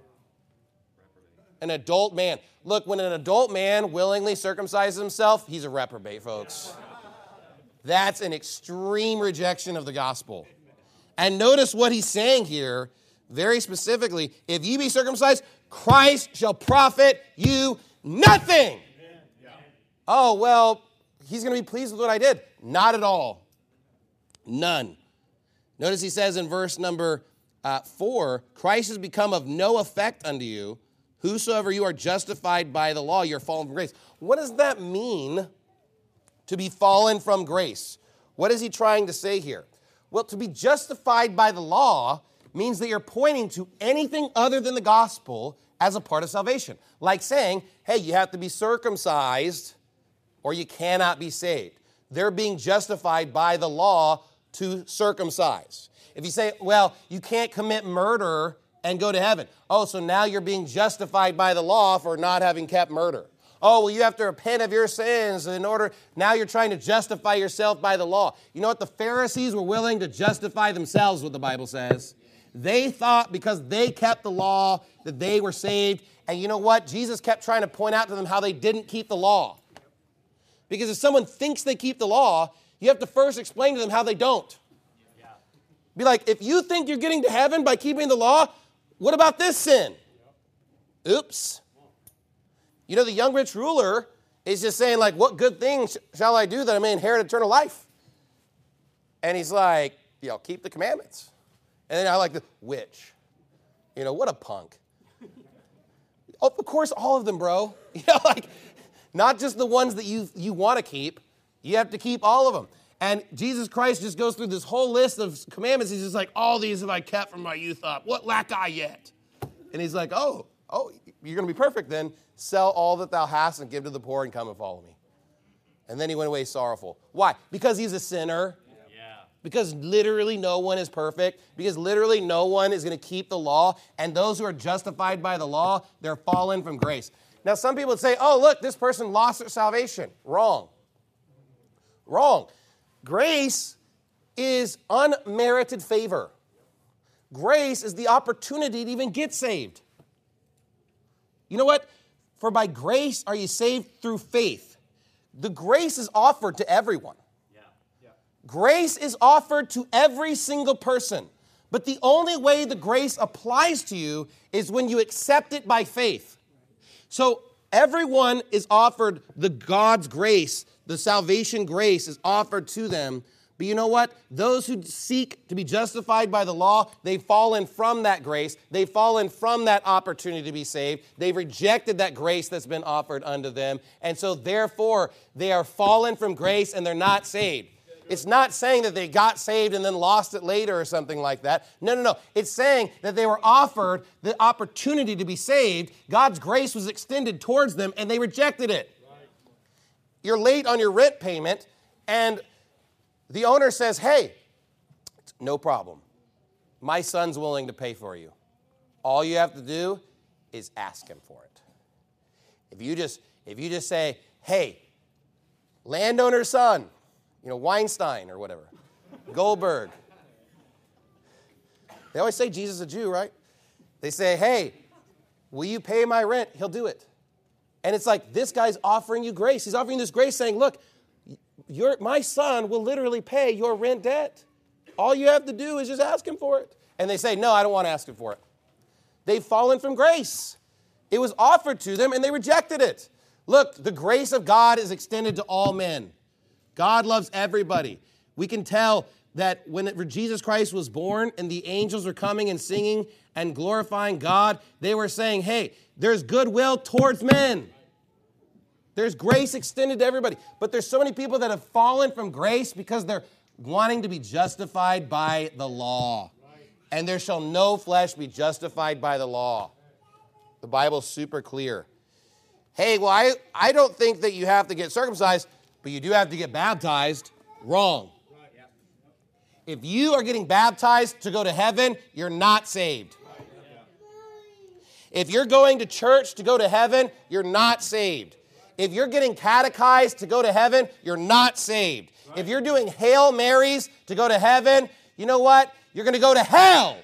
[SPEAKER 2] An adult man. Look, when an adult man willingly circumcises himself, he's a reprobate, folks. That's an extreme rejection of the gospel. And notice what he's saying here, very specifically. If ye be circumcised, Christ shall profit you nothing. Oh, well, he's going to be pleased with what I did. Not at all. None. Notice he says in verse number uh, four, Christ has become of no effect unto you. Whosoever you are justified by the law, you're fallen from grace. What does that mean to be fallen from grace? What is he trying to say here? Well, to be justified by the law means that you're pointing to anything other than the gospel as a part of salvation. Like saying, hey, you have to be circumcised or you cannot be saved. They're being justified by the law to circumcise. If you say, well, you can't commit murder and go to heaven. Oh, so now you're being justified by the law for not having kept murder. oh, well, you have to repent of your sins in order, now you're trying to justify yourself by the law. You know what? The Pharisees were willing to justify themselves, what the Bible says. They thought because they kept the law that they were saved. And you know what? Jesus kept trying to point out to them how they didn't keep the law. Because if someone thinks they keep the law, you have to first explain to them how they don't. Be like, if you think you're getting to heaven by keeping the law, what about this sin? Oops. You know, the young rich ruler is just saying, like, what good thing sh- shall I do that I may inherit eternal life? And he's like, you know, keep the commandments. And then I like the, which? You know, what a punk. Oh, of course, all of them, bro. You know, like, not just the ones that you, you want to keep. You have to keep all of them. And Jesus Christ just goes through this whole list of commandments. He's just like, all these have I kept from my youth up. What lack I yet? And he's like, oh, oh, you're going to be perfect then. Sell all that thou hast and give to the poor and come and follow me. And then he went away sorrowful. Why? Because he's a sinner. Yeah. Because literally no one is perfect. Because literally no one is going to keep the law. And those who are justified by the law, they're fallen from grace. Now, some people would say, oh, look, this person lost their salvation. Wrong. Wrong. Grace is unmerited favor. Grace is the opportunity to even get saved. You know what? For by grace are you saved through faith. The grace is offered to everyone. Yeah. Yeah. Grace is offered to every single person. But the only way the grace applies to you is when you accept it by faith. So everyone is offered the God's grace. The salvation grace is offered to them. But you know what? Those who seek to be justified by the law, they've fallen from that grace. They've fallen from that opportunity to be saved. They've rejected that grace that's been offered unto them. And so therefore, they are fallen from grace and they're not saved. It's not saying that they got saved and then lost it later or something like that. No, no, no. It's saying that they were offered the opportunity to be saved. God's grace was extended towards them and they rejected it. You're late on your rent payment, and the owner says, hey, no problem. My son's willing to pay for you. All you have to do is ask him for it. If you just, if you just say, hey, landowner's son, you know, Weinstein or whatever, Goldberg. They always say Jesus is a Jew, right? They say, hey, will you pay my rent? He'll do it. And it's like, this guy's offering you grace. He's offering this grace saying, look, your, my son will literally pay your rent debt. All you have to do is just ask him for it. And they say, no, I don't want to ask him for it. They've fallen from grace. It was offered to them and they rejected it. Look, the grace of God is extended to all men. God loves everybody. We can tell that when it, Jesus Christ was born and the angels were coming and singing and glorifying God, they were saying, hey, there's goodwill towards men. There's grace extended to everybody. But there's so many people that have fallen from grace because they're wanting to be justified by the law. And there shall no flesh be justified by the law. The Bible's super clear. Hey, well, I, I don't think that you have to get circumcised, but you do have to get baptized. Wrong. If you are getting baptized to go to heaven, you're not saved. If you're going to church to go to heaven, you're not saved. If you're getting catechized to go to heaven, you're not saved. If you're doing Hail Marys to go to heaven, you know what? You're going to go to hell.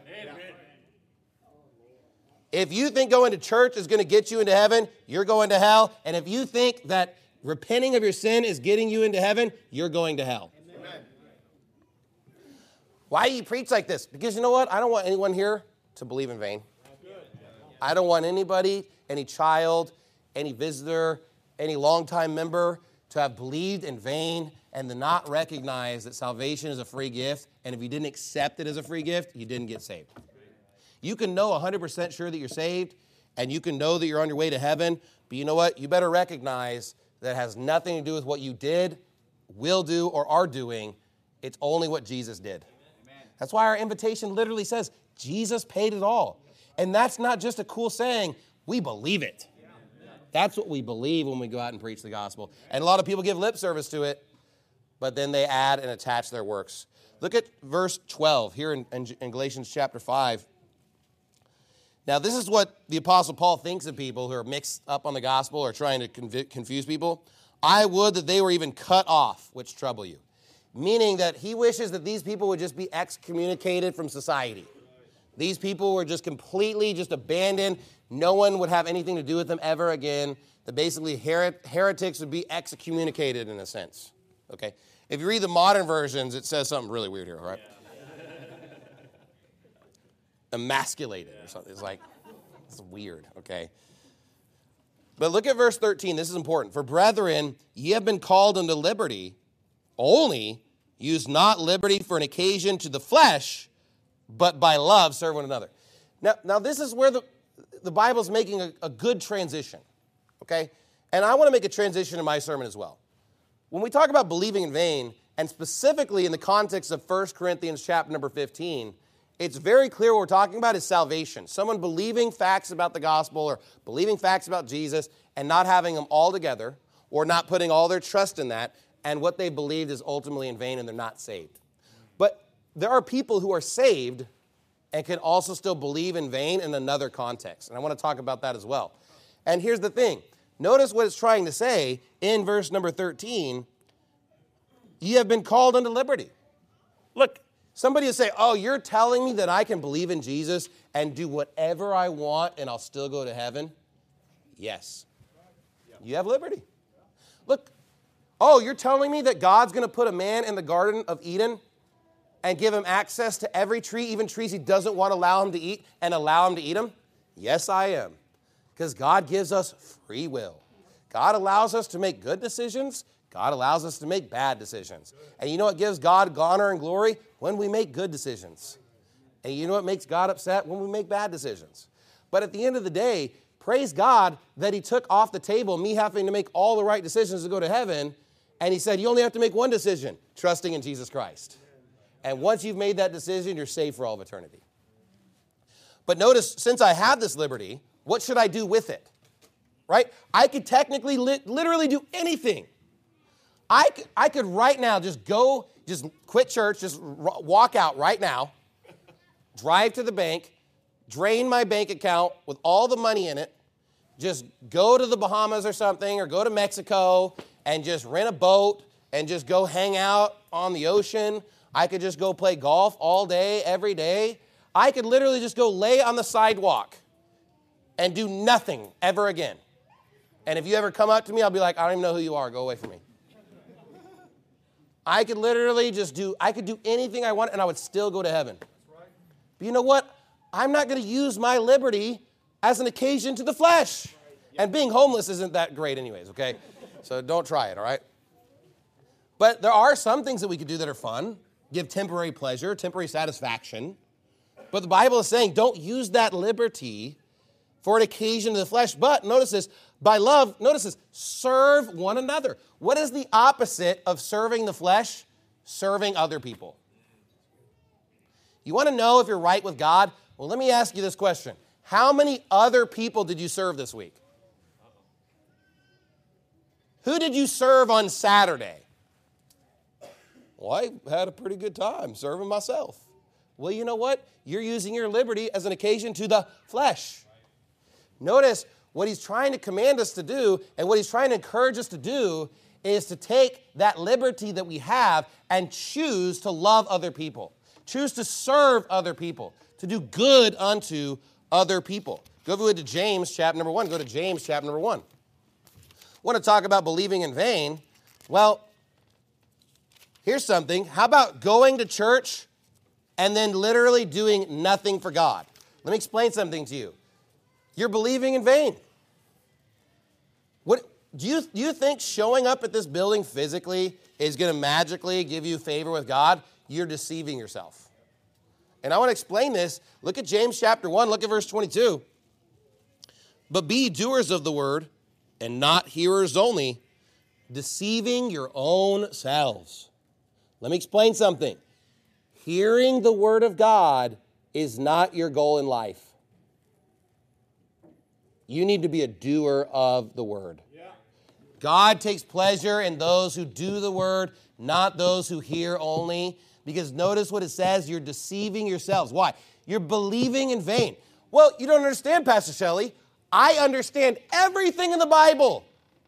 [SPEAKER 2] If you think going to church is going to get you into heaven, you're going to hell. And if you think that repenting of your sin is getting you into heaven, you're going to hell. Amen. Why do you preach like this? Because you know what? I don't want anyone here to believe in vain. I don't want anybody, any child, any visitor, any longtime member to have believed in vain and to not recognize that salvation is a free gift. And if you didn't accept it as a free gift, you didn't get saved. You can know one hundred percent sure that you're saved, and you can know that you're on your way to heaven, but you know what? You better recognize that it has nothing to do with what you did, will do, or are doing. It's only what Jesus did. Amen. That's why our invitation literally says, Jesus paid it all. And that's not just a cool saying, we believe it. That's what we believe when we go out and preach the gospel. And a lot of people give lip service to it, but then they add and attach their works. Look at verse twelve here in, in, in Galatians chapter five. Now, this is what the Apostle Paul thinks of people who are mixed up on the gospel or trying to conv- confuse people. I would that they were even cut off, which trouble you. Meaning that he wishes that these people would just be excommunicated from society. These people were just completely just abandoned. No one would have anything to do with them ever again. That basically her- heretics would be excommunicated in a sense. Okay? If you read the modern versions, it says something really weird here, all right? Emasculated or something. It's like, it's weird, okay? But look at verse thirteen. This is important. For brethren, ye have been called unto liberty, only use not liberty for an occasion to the flesh, but by love serve one another. Now, now this is where the, the Bible's making a, a good transition, okay? And I want to make a transition in my sermon as well. When we talk about believing in vain, and specifically in the context of First Corinthians chapter number fifteen, it's very clear what we're talking about is salvation. Someone believing facts about the gospel or believing facts about Jesus and not having them all together or not putting all their trust in that, and what they believed is ultimately in vain and they're not saved. But there are people who are saved and can also still believe in vain in another context. And I want to talk about that as well. And here's the thing. Notice what it's trying to say in verse number thirteen. Ye have been called unto liberty. Look, somebody will say, oh, you're telling me that I can believe in Jesus and do whatever I want and I'll still go to heaven? Yes. You have liberty. Look, oh, you're telling me that God's going to put a man in the Garden of Eden and give him access to every tree, even trees he doesn't want to allow him to eat, and allow him to eat them? Yes, I am. Because God gives us free will. God allows us to make good decisions. God allows us to make bad decisions. And you know what gives God honor and glory? When we make good decisions. And you know what makes God upset? When we make bad decisions. But at the end of the day, praise God that he took off the table me having to make all the right decisions to go to heaven. And he said, you only have to make one decision, trusting in Jesus Christ. And once you've made that decision, you're saved for all of eternity. But notice, since I have this liberty, what should I do with it? Right? I could technically li- literally do anything. I could, I could right now just go, just quit church, just r- walk out right now, drive to the bank, drain my bank account with all the money in it, just go to the Bahamas or something, or go to Mexico and just rent a boat and just go hang out on the ocean. I could just go play golf all day, every day. I could literally just go lay on the sidewalk and do nothing ever again. And if you ever come up to me, I'll be like, I don't even know who you are. Go away from me. I could literally just do, I could do anything I want and I would still go to heaven. But you know what? I'm not going to use my liberty as an occasion to the flesh. And being homeless isn't that great anyways, okay? So don't try it, all right? But there are some things that we could do that are fun, give temporary pleasure, temporary satisfaction. But the Bible is saying don't use that liberty for an occasion to the flesh. But notice this, by love, notice this, serve one another. What is the opposite of serving the flesh? Serving other people. You want to know if you're right with God? Well, let me ask you this question. How many other people did you serve this week? Who did you serve on Saturday? Well, I had a pretty good time serving myself. Well, you know what? You're using your liberty as an occasion to the flesh. Notice what he's trying to command us to do and what he's trying to encourage us to do is to take that liberty that we have and choose to love other people. Choose to serve other people, to do good unto other people. Go over to James chapter number one. Go to James chapter number one. I want to talk about believing in vain. Well, here's something. How about going to church and then literally doing nothing for God? Let me explain something to you. You're believing in vain. What do you, do you think showing up at this building physically is going to magically give you favor with God? You're deceiving yourself. And I want to explain this. Look at James chapter one. Look at verse twenty-two. But be doers of the word and not hearers only, deceiving your own selves. Let me explain something. Hearing the word of God is not your goal in life. You need to be a doer of the word. Yeah. God takes pleasure in those who do the word, not those who hear only. Because notice what it says, you're deceiving yourselves. Why? You're believing in vain. Well, you don't understand, Pastor Shelley. I understand everything in the Bible.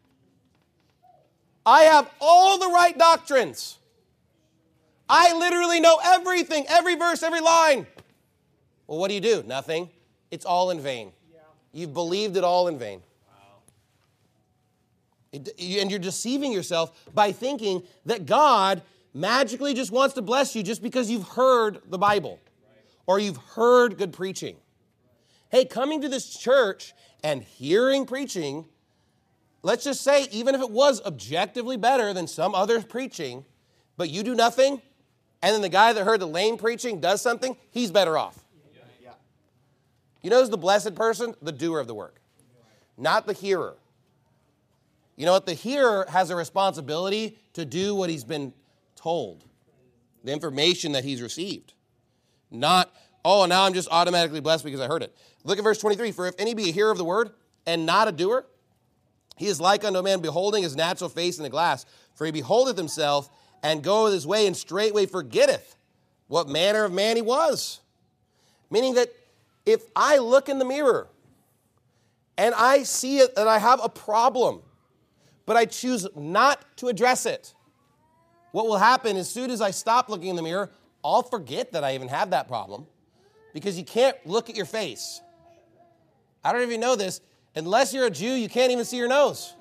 [SPEAKER 2] I have all the right doctrines. I literally know everything, every verse, every line. Well, what do you do? Nothing. It's all in vain. Yeah. You've believed it all in vain. Wow. It, and you're deceiving yourself by thinking that God magically just wants to bless you just because you've heard the Bible or you've heard good preaching. Hey, coming to this church and hearing preaching, let's just say, even if it was objectively better than some other preaching, but you do nothing, and then the guy that heard the lame preaching does something, he's better off. Yeah. You know who's the blessed person? The doer of the work, not the hearer. You know what? The hearer has a responsibility to do what he's been told, the information that he's received. Not, oh, now I'm just automatically blessed because I heard it. Look at verse twenty-three. For if any be a hearer of the word and not a doer, he is like unto a man beholding his natural face in the glass. For he beholdeth himself and goeth his way, and straightway forgetteth what manner of man he was. Meaning that if I look in the mirror and I see it, that I have a problem, but I choose not to address it, what will happen as soon as I stop looking in the mirror, I'll forget that I even have that problem, because you can't look at your face. I don't even know this. Unless you're a Jew, you can't even see your nose.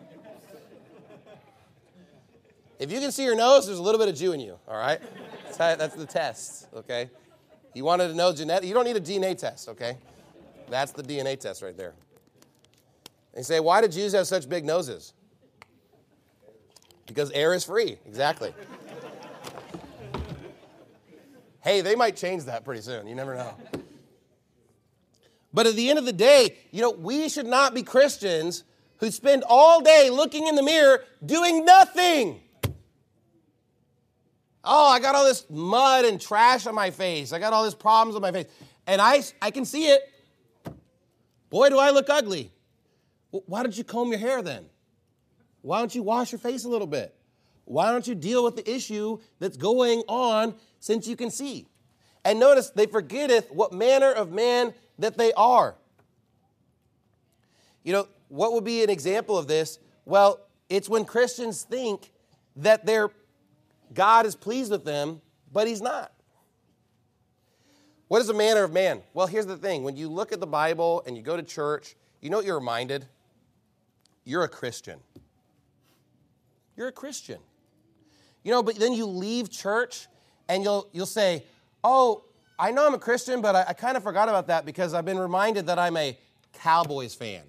[SPEAKER 2] If you can see your nose, there's a little bit of Jew in you, all right? That's, how, that's the test, okay? You wanted to know genetic, you don't need a D N A test, okay? That's the D N A test right there. They say, why do Jews have such big noses? Because air is free, exactly. Hey, they might change that pretty soon. You never know. But at the end of the day, you know, we should not be Christians who spend all day looking in the mirror doing nothing. Oh, I got all this mud and trash on my face. I got all these problems on my face. And I, I can see it. Boy, do I look ugly. Well, why don't you comb your hair then? Why don't you wash your face a little bit? Why don't you deal with the issue that's going on since you can see? And notice, they forgetteth what manner of man that they are. You know, what would be an example of this? Well, it's when Christians think that their God is pleased with them, but he's not. What is a manner of man? Well, here's the thing. When you look at the Bible and you go to church, you know what you're reminded? You're a Christian. You're a Christian. You know, but then you leave church and you'll you'll say, oh, I know I'm a Christian, but I, I kind of forgot about that because I've been reminded that I'm a Cowboys fan.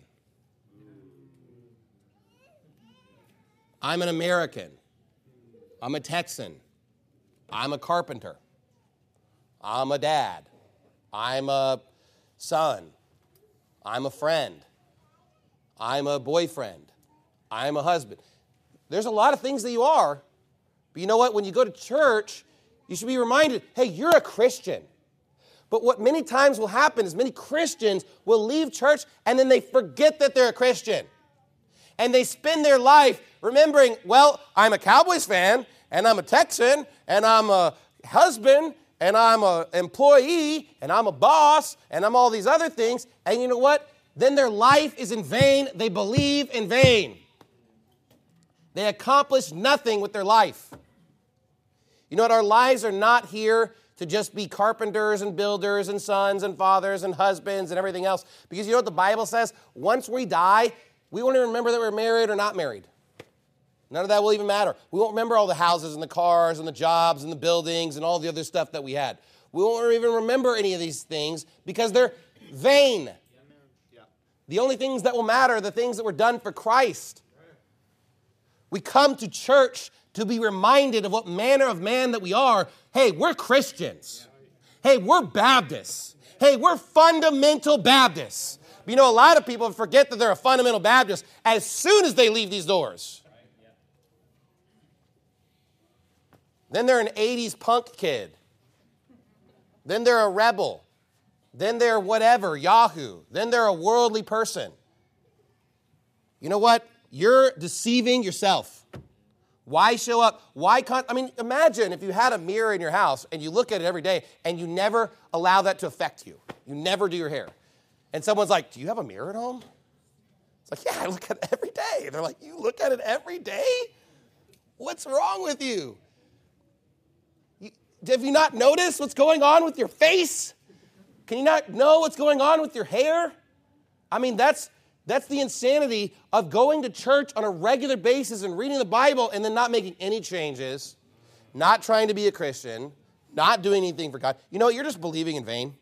[SPEAKER 2] I'm an American. I'm a Texan. I'm a carpenter. I'm a dad. I'm a son. I'm a friend. I'm a boyfriend. I'm a husband. There's a lot of things that you are, but you know what? When you go to church, you should be reminded, hey, you're a Christian. But what many times will happen is many Christians will leave church and then they forget that they're a Christian. And they spend their life remembering, well, I'm a Cowboys fan, and I'm a Texan, and I'm a husband, and I'm an employee, and I'm a boss, and I'm all these other things. And you know what? Then their life is in vain. They believe in vain. They accomplish nothing with their life. You know what? Our lives are not here to just be carpenters and builders and sons and fathers and husbands and everything else. Because you know what the Bible says? Once we die, we won't even remember that we're married or not married. None of that will even matter. We won't remember all the houses and the cars and the jobs and the buildings and all the other stuff that we had. We won't even remember any of these things because they're vain. The only things that will matter are the things that were done for Christ. We come to church to be reminded of what manner of man that we are. Hey, we're Christians. Hey, we're Baptists. Hey, we're fundamental Baptists. But you know, a lot of people forget that they're a fundamental Baptist as soon as they leave these doors. Then they're an eighties punk kid. Then they're a rebel. Then they're whatever, Yahoo. Then they're a worldly person. You know what? You're deceiving yourself. Why show up? Why can't, I mean, imagine if you had a mirror in your house and you look at it every day and you never allow that to affect you. You never do your hair. And someone's like, do you have a mirror at home? It's like, yeah, I look at it every day. They're like, you look at it every day? What's wrong with you? you? Have you not noticed what's going on with your face? Can you not know what's going on with your hair? I mean, that's that's the insanity of going to church on a regular basis and reading the Bible and then not making any changes, not trying to be a Christian, not doing anything for God. You know what? You're just believing in vain.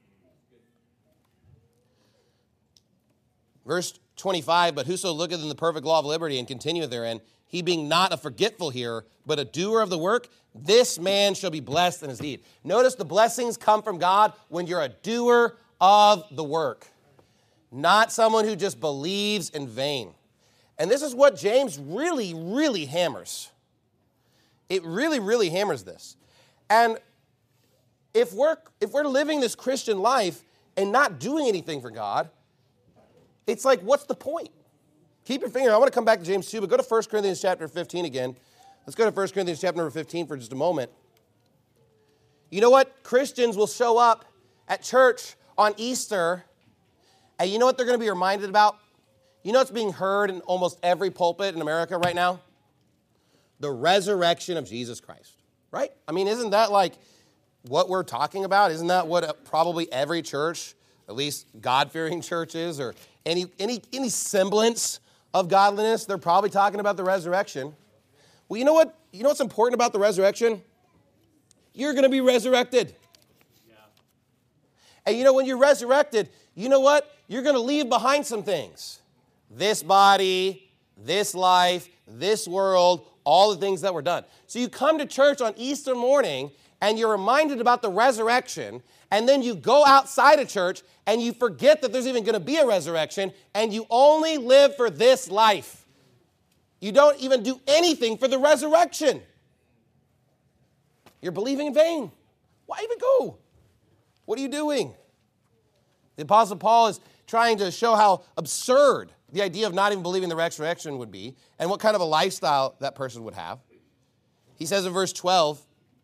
[SPEAKER 2] Verse twenty-five, but whoso looketh in the perfect law of liberty and continueth therein, he being not a forgetful hearer, but a doer of the work, this man shall be blessed in his deed. Notice the blessings come from God when you're a doer of the work, not someone who just believes in vain. And this is what James really, really hammers. It really, really hammers this. And if we're, if we're living this Christian life and not doing anything for God, it's like, what's the point? Keep your finger. I want to come back to James two, but go to First Corinthians chapter fifteen again. Let's go to First Corinthians chapter number fifteen for just a moment. You know what? Christians will show up at church on Easter, and you know what they're going to be reminded about? You know what's being heard in almost every pulpit in America right now? The resurrection of Jesus Christ, right? I mean, isn't that like what we're talking about? Isn't that what probably every church, at least God-fearing churches or any, any, any semblance of godliness, they're probably talking about the resurrection. Well, you know what? You know what's important about the resurrection? You're going to be resurrected. Yeah. And you know, when you're resurrected, you know what? You're going to leave behind some things. This body, this life, this world, all the things that were done. So you come to church on Easter morning and you're reminded about the resurrection, and then you go outside of church and you forget that there's even going to be a resurrection, and you only live for this life. You don't even do anything for the resurrection. You're believing in vain. Why even go? What are you doing? The Apostle Paul is trying to show how absurd the idea of not even believing the resurrection would be and what kind of a lifestyle that person would have. He says in verse twelve,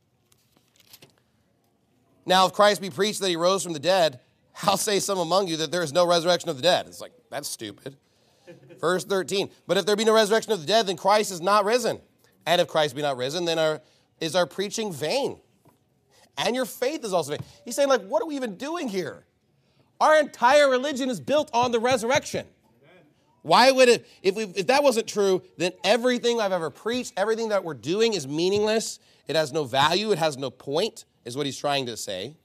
[SPEAKER 2] now if Christ be preached that he rose from the dead, how say some among you that there is no resurrection of the dead? It's like, that's stupid. Verse thirteen, but if there be no resurrection of the dead, then Christ is not risen. And if Christ be not risen, then our, is our preaching vain. And your faith is also vain. He's saying, like, what are we even doing here? Our entire religion is built on the resurrection. Why would it, if, we, if that wasn't true, then everything I've ever preached, everything that we're doing is meaningless. It has no value. It has no point, is what he's trying to say.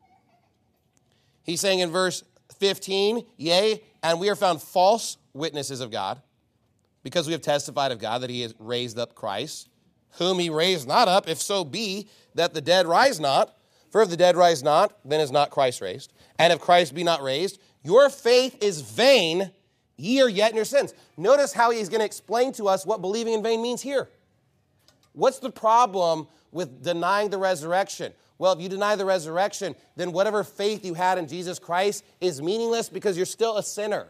[SPEAKER 2] He's saying in verse fifteen, yea, and we are found false witnesses of God, because we have testified of God that he has raised up Christ, whom he raised not up, if so be that the dead rise not. For if the dead rise not, then is not Christ raised. And if Christ be not raised, your faith is vain, ye are yet in your sins. Notice how he's going to explain to us what believing in vain means here. What's the problem with denying the resurrection? Well, if you deny the resurrection, then whatever faith you had in Jesus Christ is meaningless because you're still a sinner.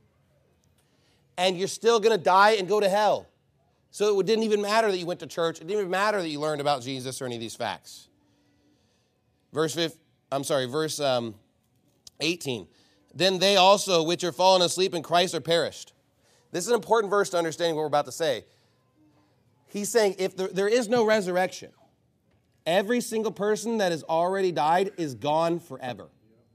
[SPEAKER 2] And you're still going to die and go to hell. So it didn't even matter that you went to church. It didn't even matter that you learned about Jesus or any of these facts. Verse fifteen, I'm sorry, verse um, eighteen. Then they also which are fallen asleep in Christ are perished. This is an important verse to understanding what we're about to say. He's saying if there, there is no resurrection, every single person that has already died is gone forever.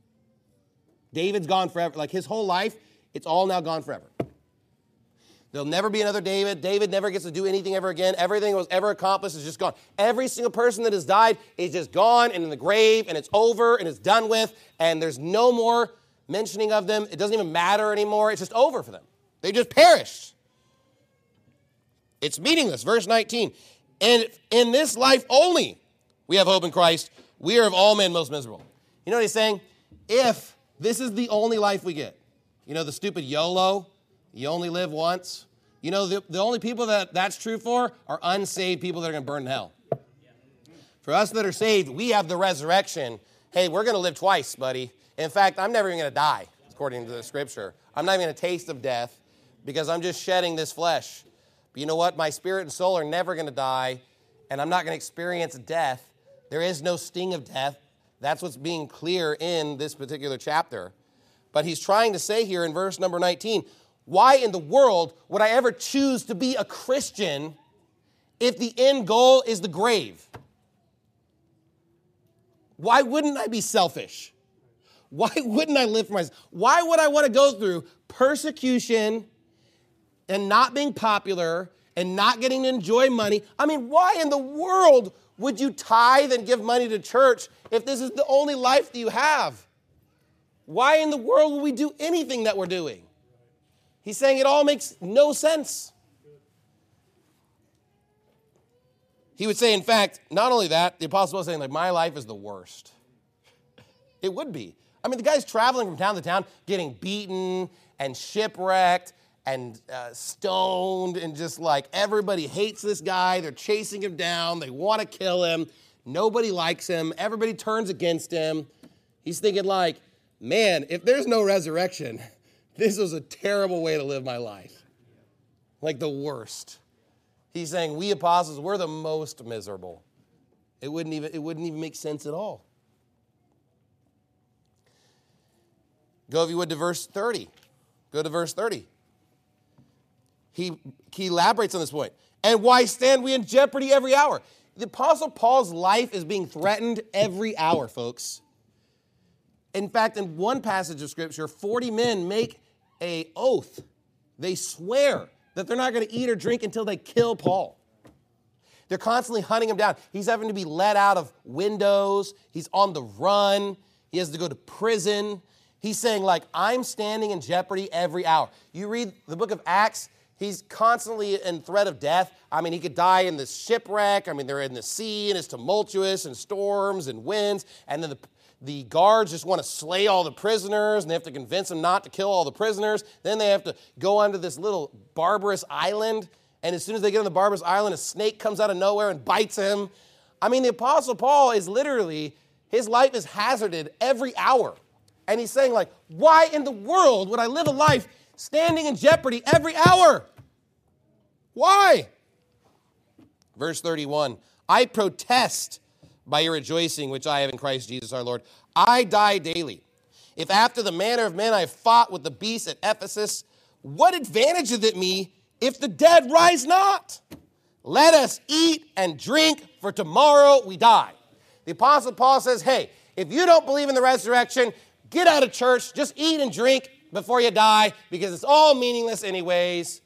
[SPEAKER 2] David's gone forever. Like his whole life, it's all now gone forever. There'll never be another David. David never gets to do anything ever again. Everything that was ever accomplished is just gone. Every single person that has died is just gone and in the grave, and it's over and it's done with, and there's no more mentioning of them. It doesn't even matter anymore. It's just over for them. They just perished. It's meaningless. Verse nineteen. And in this life only we have hope in Christ. We are of all men most miserable. You know what he's saying? If this is the only life we get, you know, the stupid YOLO, you only live once. You know, the, the only people that that's true for are unsaved people that are going to burn in hell. For us that are saved, we have the resurrection. Hey, we're going to live twice, buddy. In fact, I'm never even going to die, according to the scripture. I'm not even going to taste of death because I'm just shedding this flesh. But you know what? My spirit and soul are never going to die, and I'm not going to experience death. There is no sting of death. That's what's being clear in this particular chapter. But he's trying to say here in verse number nineteen, why in the world would I ever choose to be a Christian if the end goal is the grave? Why wouldn't I be selfish? Why wouldn't I live for myself? Why would I want to go through persecution and not being popular and not getting to enjoy money? I mean, why in the world would you tithe and give money to church if this is the only life that you have? Why in the world would we do anything that we're doing? He's saying it all makes no sense. He would say, in fact, not only that, the apostle was saying, like, my life is the worst. It would be. I mean, the guy's traveling from town to town, getting beaten and shipwrecked and uh, stoned, and just like everybody hates this guy. They're chasing him down. They want to kill him. Nobody likes him. Everybody turns against him. He's thinking like, man, if there's no resurrection, this was a terrible way to live my life. Like the worst. He's saying we apostles, we're the most miserable. It wouldn't even, it wouldn't even make sense at all. Go, if you would, to verse thirty. Go to verse thirty. He, he elaborates on this point. And why stand we in jeopardy every hour? The Apostle Paul's life is being threatened every hour, folks. In fact, in one passage of Scripture, forty men make an oath. They swear that they're not going to eat or drink until they kill Paul. They're constantly hunting him down. He's having to be let out of windows. He's on the run. He has to go to prison. He's saying, like, I'm standing in jeopardy every hour. You read the book of Acts, he's constantly in threat of death. I mean, he could die in this shipwreck. I mean, they're in the sea, and it's tumultuous, and storms, and winds. And then the, the guards just want to slay all the prisoners, and they have to convince them not to kill all the prisoners. Then they have to go onto this little barbarous island. And as soon as they get on the barbarous island, a snake comes out of nowhere and bites him. I mean, the Apostle Paul is literally, his life is hazarded every hour. And he's saying, like, why in the world would I live a life standing in jeopardy every hour? Why? Verse thirty-one, I protest by your rejoicing, which I have in Christ Jesus our Lord. I die daily. If after the manner of men I fought with the beasts at Ephesus, what advantage is it me if the dead rise not? Let us eat and drink, for tomorrow we die. The Apostle Paul says, hey, if you don't believe in the resurrection, get out of church, just eat and drink before you die, because it's all meaningless anyways.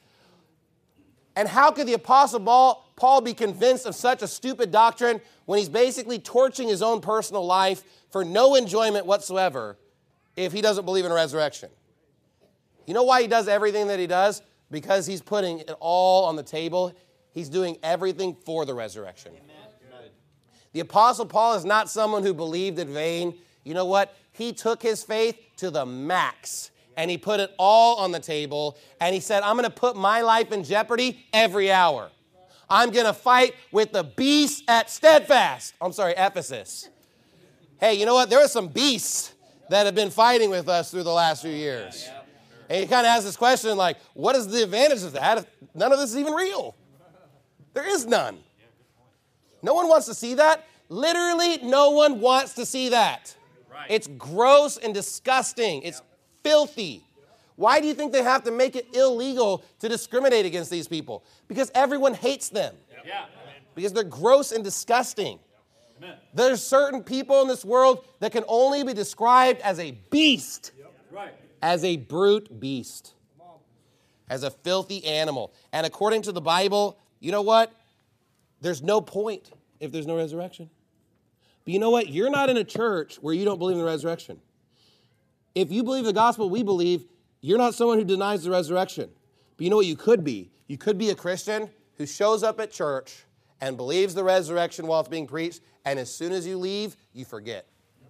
[SPEAKER 2] And how could the Apostle Paul be convinced of such a stupid doctrine when he's basically torching his own personal life for no enjoyment whatsoever if he doesn't believe in a resurrection? You know why he does everything that he does? Because he's putting it all on the table. He's doing everything for the resurrection. Amen. The Apostle Paul is not someone who believed in vain. You know what? He took his faith to the max, and he put it all on the table, and he said, I'm going to put my life in jeopardy every hour. I'm going to fight with the beasts at Steadfast. I'm sorry, Ephesus. Hey, you know what? There are some beasts that have been fighting with us through the last few years. And he kind of has this question like, what is the advantage of that if none of this is even real? There is none. No one wants to see that. Literally, no one wants to see that. Right. It's gross and disgusting. It's yep. filthy. Why do you think they have to make it illegal to discriminate against these people? Because everyone hates them. Yep. Yeah. Because they're gross and disgusting. Amen. There's certain people in this world that can only be described as a beast. Yep. Right. As a brute beast. As a filthy animal. And according to the Bible, you know what? There's no point if there's no resurrection. But you know what? You're not in a church where you don't believe in the resurrection. If you believe the gospel we believe, you're not someone who denies the resurrection. But you know what you could be? You could be a Christian who shows up at church and believes the resurrection while it's being preached, and as soon as you leave, you forget.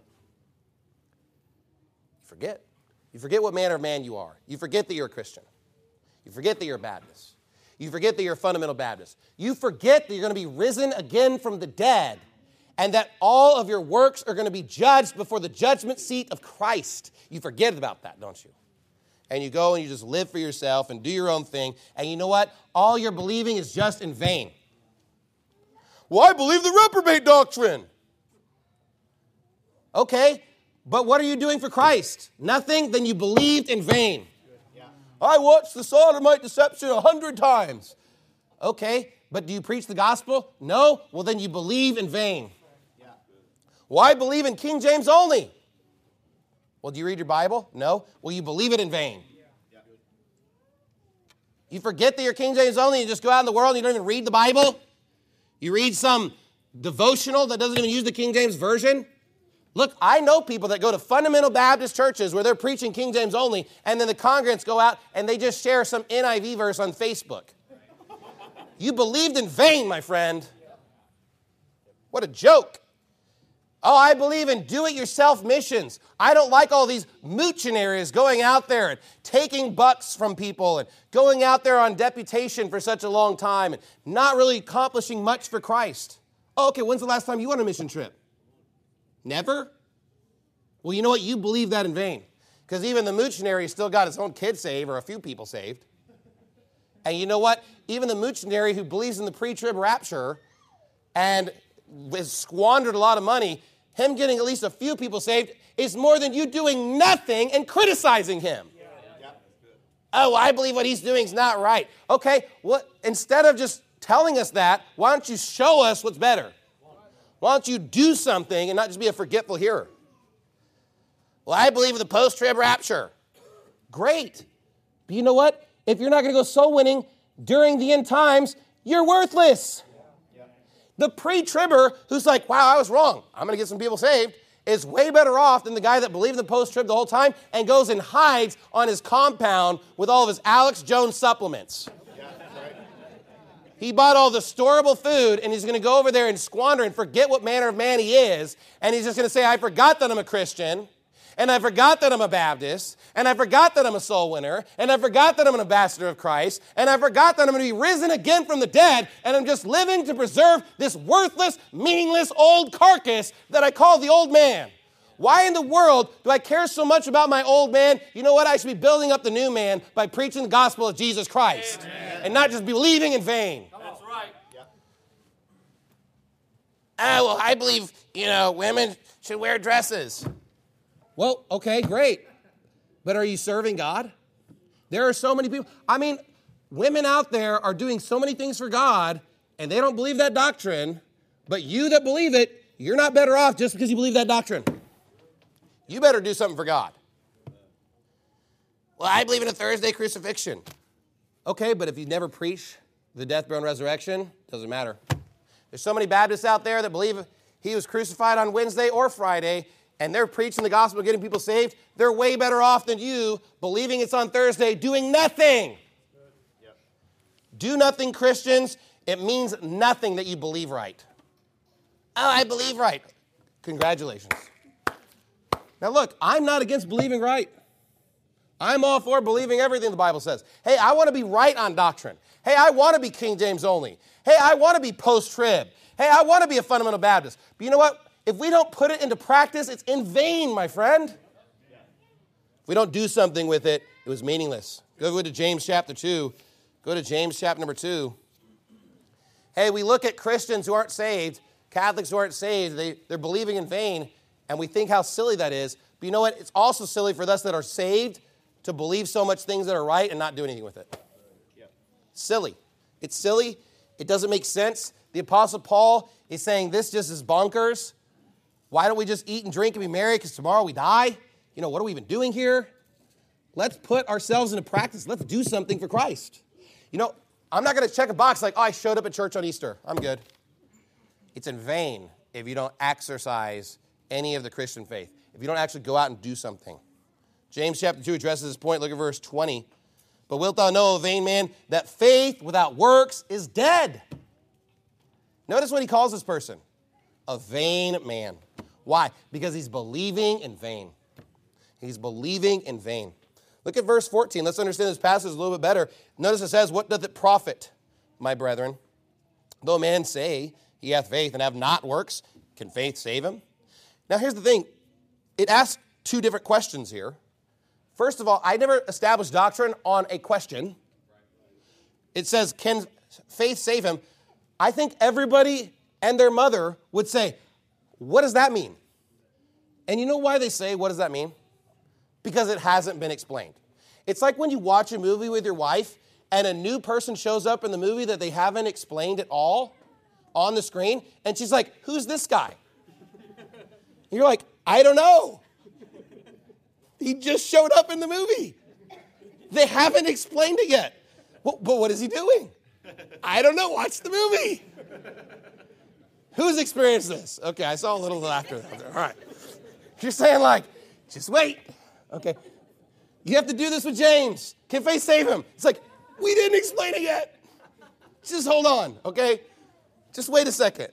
[SPEAKER 2] You forget. You forget what manner of man you are. You forget that you're a Christian. You forget that you're a Baptist. You forget that you're a fundamental Baptist. You forget that you're going to be risen again from the dead, and that all of your works are going to be judged before the judgment seat of Christ. You forget about that, don't you? And you go and you just live for yourself and do your own thing. And you know what? All you're believing is just in vain. Well, I believe the reprobate doctrine. Okay, But what are you doing for Christ? Nothing? Then you believed in vain. Yeah. I watched the sodomite deception a hundred times. Okay, but do you preach the gospel? No? Well, then you believe in vain. Yeah. Why believe in King James only? Well, do you read your Bible? No? Well, you believe it in vain. Yeah. You forget that you're King James only, you just go out in the world and you don't even read the Bible? You read some devotional that doesn't even use the King James Version? Look, I know people that go to fundamental Baptist churches where they're preaching King James only, and then the congregants go out and they just share some N I V verse on Facebook. You believed in vain, my friend. What a joke. Oh, I believe in do-it-yourself missions. I don't like all these missionaries going out there and taking bucks from people and going out there on deputation for such a long time and not really accomplishing much for Christ. Oh, okay, when's the last time you went on a mission trip? Never? Well, you know what? You believe that in vain. Because even the missionary still got his own kids saved or a few people saved. And you know what? Even the missionary who believes in the pre-trib rapture and has squandered a lot of money, him getting at least a few people saved is more than you doing nothing and criticizing him. Yeah. Yeah. Oh, I believe what he's doing is not right. Okay, well, instead of just telling us that, why don't you show us what's better? Why don't you do something and not just be a forgetful hearer? Well, I believe in the post-trib rapture. Great. But you know what? If you're not going to go soul winning during the end times, you're worthless. The pre-tribber who's like, wow, I was wrong, I'm going to get some people saved, is way better off than the guy that believed in the post-trib the whole time and goes and hides on his compound with all of his Alex Jones supplements. Yeah, right. He bought all the storable food, and he's going to go over there and squander and forget what manner of man he is, and he's just going to say, I forgot that I'm a Christian, and I forgot that I'm a Baptist, and I forgot that I'm a soul winner, and I forgot that I'm an ambassador of Christ, and I forgot that I'm going to be risen again from the dead, and I'm just living to preserve this worthless, meaningless old carcass that I call the old man. Why in the world do I care so much about my old man? You know what? I should be building up the new man by preaching the gospel of Jesus Christ. Amen. And not just believing in vain.
[SPEAKER 3] That's right. Yeah.
[SPEAKER 2] Oh, well, I believe, you know, women should wear dresses. Well, okay, great. But are you serving God? There are so many people. I mean, women out there are doing so many things for God, and they don't believe that doctrine. But you that believe it, you're not better off just because you believe that doctrine. You better do something for God. Well, I believe in a Thursday crucifixion. Okay, but if you never preach the death, burial, and resurrection, doesn't matter. There's so many Baptists out there that believe he was crucified on Wednesday or Friday, and they're preaching the gospel, getting people saved. They're way better off than you, believing it's on Thursday, doing nothing. Yep. Do nothing, Christians. It means nothing that you believe right. Oh, I believe right. Congratulations. Now look, I'm not against believing right. I'm all for believing everything the Bible says. Hey, I want to be right on doctrine. Hey, I want to be King James only. Hey, I want to be post-trib. Hey, I want to be a fundamental Baptist. But you know what? If we don't put it into practice, it's in vain, my friend. If we don't do something with it, it was meaningless. Go to James chapter two. Go to James chapter number two. Hey, we look at Christians who aren't saved, Catholics who aren't saved, they, they're believing in vain, and we think how silly that is. But you know what? It's also silly for us that are saved to believe so much things that are right and not do anything with it. Silly. It's silly. It doesn't make sense. The Apostle Paul is saying this just is bonkers. Why don't we just eat and drink and be merry because tomorrow we die? You know, what are we even doing here? Let's put ourselves into practice. Let's do something for Christ. You know, I'm not going to check a box like, oh, I showed up at church on Easter. I'm good. It's in vain if you don't exercise any of the Christian faith, if you don't actually go out and do something. James chapter two addresses this point. Look at verse twenty. But wilt thou know, O vain man, that faith without works is dead? Notice what he calls this person. A vain man. Why? Because he's believing in vain. He's believing in vain. Look at verse fourteen. Let's understand this passage a little bit better. Notice it says, what doth it profit, my brethren? Though a man say he hath faith and have not works, can faith save him? Now here's the thing. It asks two different questions here. First of all, I never established doctrine on a question. It says, can faith save him? I think everybody and their mother would say, what does that mean? And you know why they say, what does that mean? Because it hasn't been explained. It's like when you watch a movie with your wife and a new person shows up in the movie that they haven't explained at all on the screen, and she's like, who's this guy? And you're like, I don't know. He just showed up in the movie. They haven't explained it yet. Well, but what is he doing? I don't know. Watch the movie. Who's experienced this? Okay, I saw a little laughter there. All right. You're saying like, just wait. Okay. You have to do this with James. Can faith save him? It's like, we didn't explain it yet. Just hold on, okay? Just wait a second.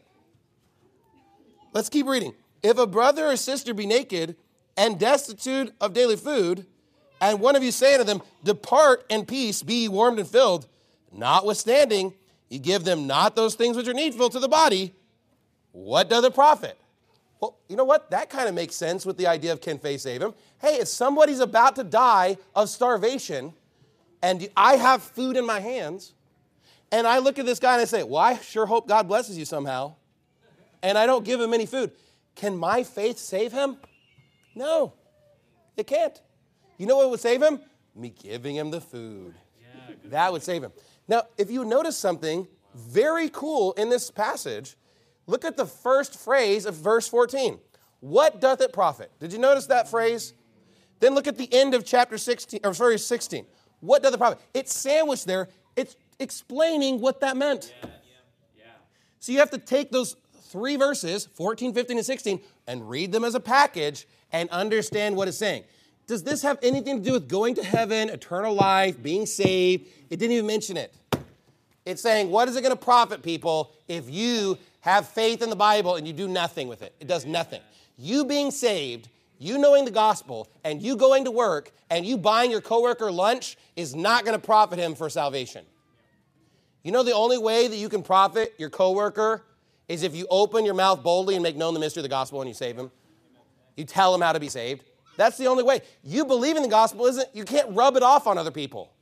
[SPEAKER 2] Let's keep reading. If a brother or sister be naked and destitute of daily food, and one of you say unto them, depart in peace, be ye warmed and filled, notwithstanding, ye give them not those things which are needful to the body, what doth it profit? Well, you know what? That kind of makes sense with the idea of can faith save him. Hey, if somebody's about to die of starvation, and I have food in my hands, and I look at this guy and I say, well, I sure hope God blesses you somehow, and I don't give him any food, can my faith save him? No, it can't. You know what would save him? Me giving him the food. Yeah, that would save him. Now, if you notice something very cool in this passage, look at the first phrase of verse fourteen. What doth it profit? Did you notice that phrase? Then look at the end of chapter sixteen, or sorry, sixteen. What doth it profit? It's sandwiched there. It's explaining what that meant. Yeah, yeah, yeah. So you have to take those three verses, fourteen, fifteen, and sixteen, and read them as a package and understand what it's saying. Does this have anything to do with going to heaven, eternal life, being saved? It didn't even mention it. It's saying, what is it going to profit people if you have faith in the Bible and you do nothing with it? It does nothing. You being saved, you knowing the gospel, and you going to work, and you buying your coworker lunch is not going to profit him for salvation. You know the only way that you can profit your coworker is if you open your mouth boldly and make known the mystery of the gospel and you save him. You tell him how to be saved. That's the only way. You believe in the gospel isn't, you can't rub it off on other people.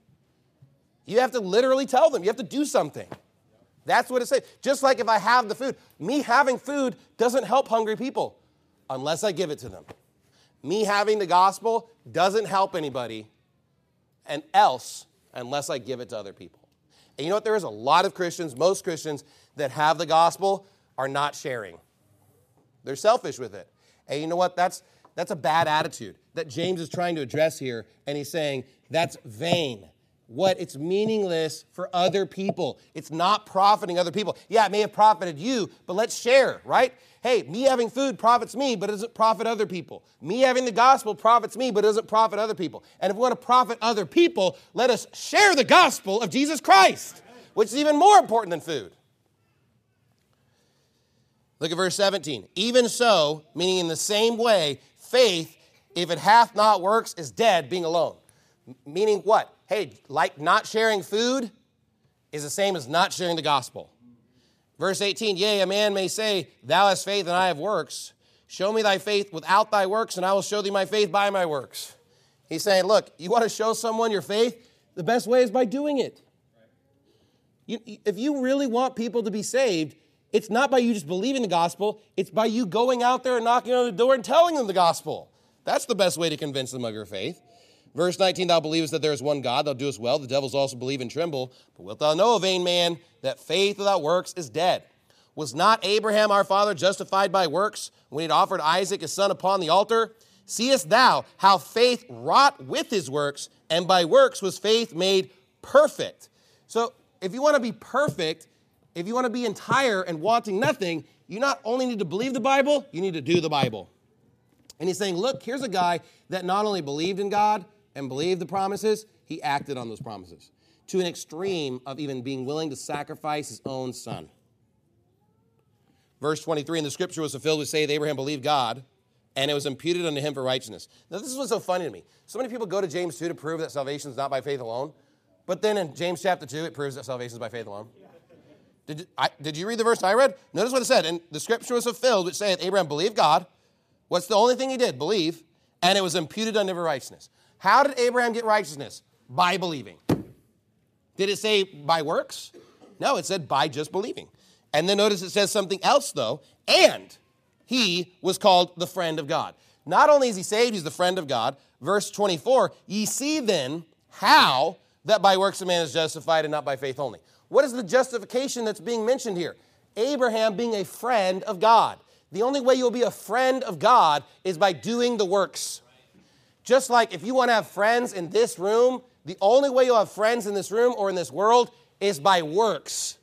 [SPEAKER 2] You have to literally tell them. You have to do something. That's what it says. Just like if I have the food, me having food doesn't help hungry people unless I give it to them. Me having the gospel doesn't help anybody and else unless I give it to other people. And you know what? There is a lot of Christians, most Christians that have the gospel are not sharing. They're selfish with it. And you know what? That's that's a bad attitude that James is trying to address here. And he's saying that's vain. What? It's meaningless for other people. It's not profiting other people. Yeah, it may have profited you, but let's share, right? Hey, me having food profits me, but it doesn't profit other people. Me having the gospel profits me, but it doesn't profit other people. And if we want to profit other people, let us share the gospel of Jesus Christ, which is even more important than food. Look at verse seventeen. Even so, meaning in the same way, faith, if it hath not works, is dead, being alone. M- meaning what? Hey, like not sharing food is the same as not sharing the gospel. Verse eighteen, yea, a man may say, thou hast faith and I have works. Show me thy faith without thy works, and I will show thee my faith by my works. He's saying, look, you want to show someone your faith? The best way is by doing it. You, if you really want people to be saved, it's not by you just believing the gospel. It's by you going out there and knocking on the door and telling them the gospel. That's the best way to convince them of your faith. Verse nineteen, thou believest that there is one God, thou doest well. The devils also believe and tremble. But wilt thou know, O vain man, that faith without works is dead? Was not Abraham our father justified by works when he had offered Isaac his son upon the altar? Seest thou how faith wrought with his works, and by works was faith made perfect? So if you want to be perfect, if you want to be entire and wanting nothing, you not only need to believe the Bible, you need to do the Bible. And he's saying, look, here's a guy that not only believed in God and believed the promises, he acted on those promises to an extreme of even being willing to sacrifice his own son. Verse twenty-three, and the scripture was fulfilled which saith, Abraham believed God, and it was imputed unto him for righteousness. Now, this is what's so funny to me. So many people go to James two to prove that salvation is not by faith alone, but then in James chapter two, it proves that salvation is by faith alone. Did you, I, did you read the verse I read? Notice what it said. And the scripture was fulfilled, which saith, Abraham believed God. What's the only thing he did? Believe. And it was imputed unto him for righteousness. How did Abraham get righteousness? By believing. Did it say by works? No, it said by just believing. And then notice it says something else, though. And, he was called the friend of God. Not only is he saved, he's the friend of God. Verse twenty-four, ye see then how that by works a man is justified and not by faith only. What is the justification that's being mentioned here? Abraham being a friend of God. The only way you'll be a friend of God is by doing the works. Just like if you want to have friends in this room, the only way you'll have friends in this room or in this world is by works.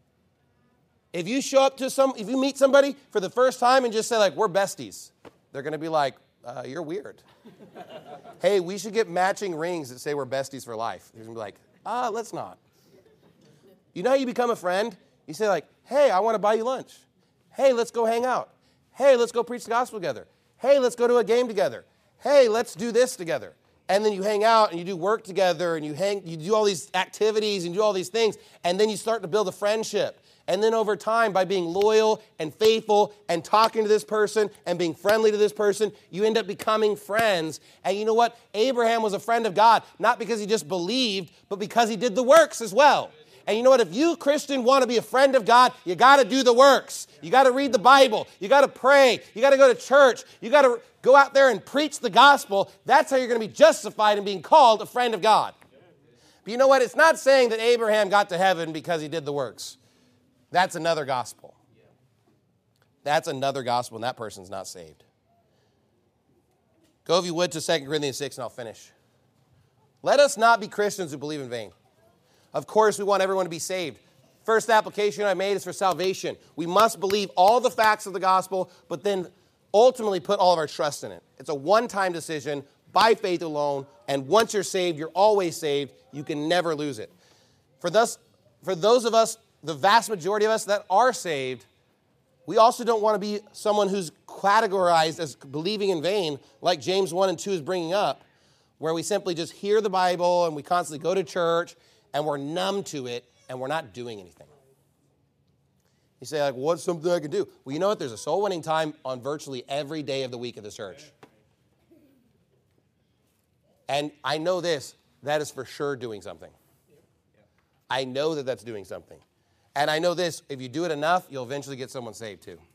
[SPEAKER 2] If you show up to some, if you meet somebody for the first time and just say like, we're besties, they're going to be like, uh, you're weird. Hey, we should get matching rings that say we're besties for life. They're going to be like, ah, let's not. You know how you become a friend? You say like, hey, I want to buy you lunch. Hey, let's go hang out. Hey, let's go preach the gospel together. Hey, let's go to a game together. Hey, let's do this together. And then you hang out and you do work together and you hang, you do all these activities and you do all these things. And then you start to build a friendship. And then over time, by being loyal and faithful and talking to this person and being friendly to this person, you end up becoming friends. And you know what? Abraham was a friend of God, not because he just believed, but because he did the works as well. And you know what? If you, Christian, want to be a friend of God, you got to do the works. You got to read the Bible. You got to pray. You got to go to church. You got to go out there and preach the gospel. That's how you're going to be justified in being called a friend of God. But you know what? It's not saying that Abraham got to heaven because he did the works. That's another gospel. That's another gospel, and that person's not saved. Go, if you would, to Second Corinthians six, and I'll finish. Let us not be Christians who believe in vain. Of course, we want everyone to be saved. First application I made is for salvation. We must believe all the facts of the gospel, but then ultimately put all of our trust in it. It's a one-time decision by faith alone, and once you're saved, you're always saved. You can never lose it. For thus, for those of us, the vast majority of us that are saved, we also don't want to be someone who's categorized as believing in vain, like James one and two is bringing up, where we simply just hear the Bible and we constantly go to church and we're numb to it and we're not doing anything. You say, like, what's something I can do? Well, you know what? There's a soul winning time on virtually every day of the week at the church. And I know this, that is for sure doing something. I know that that's doing something. And I know this, if you do it enough, you'll eventually get someone saved too.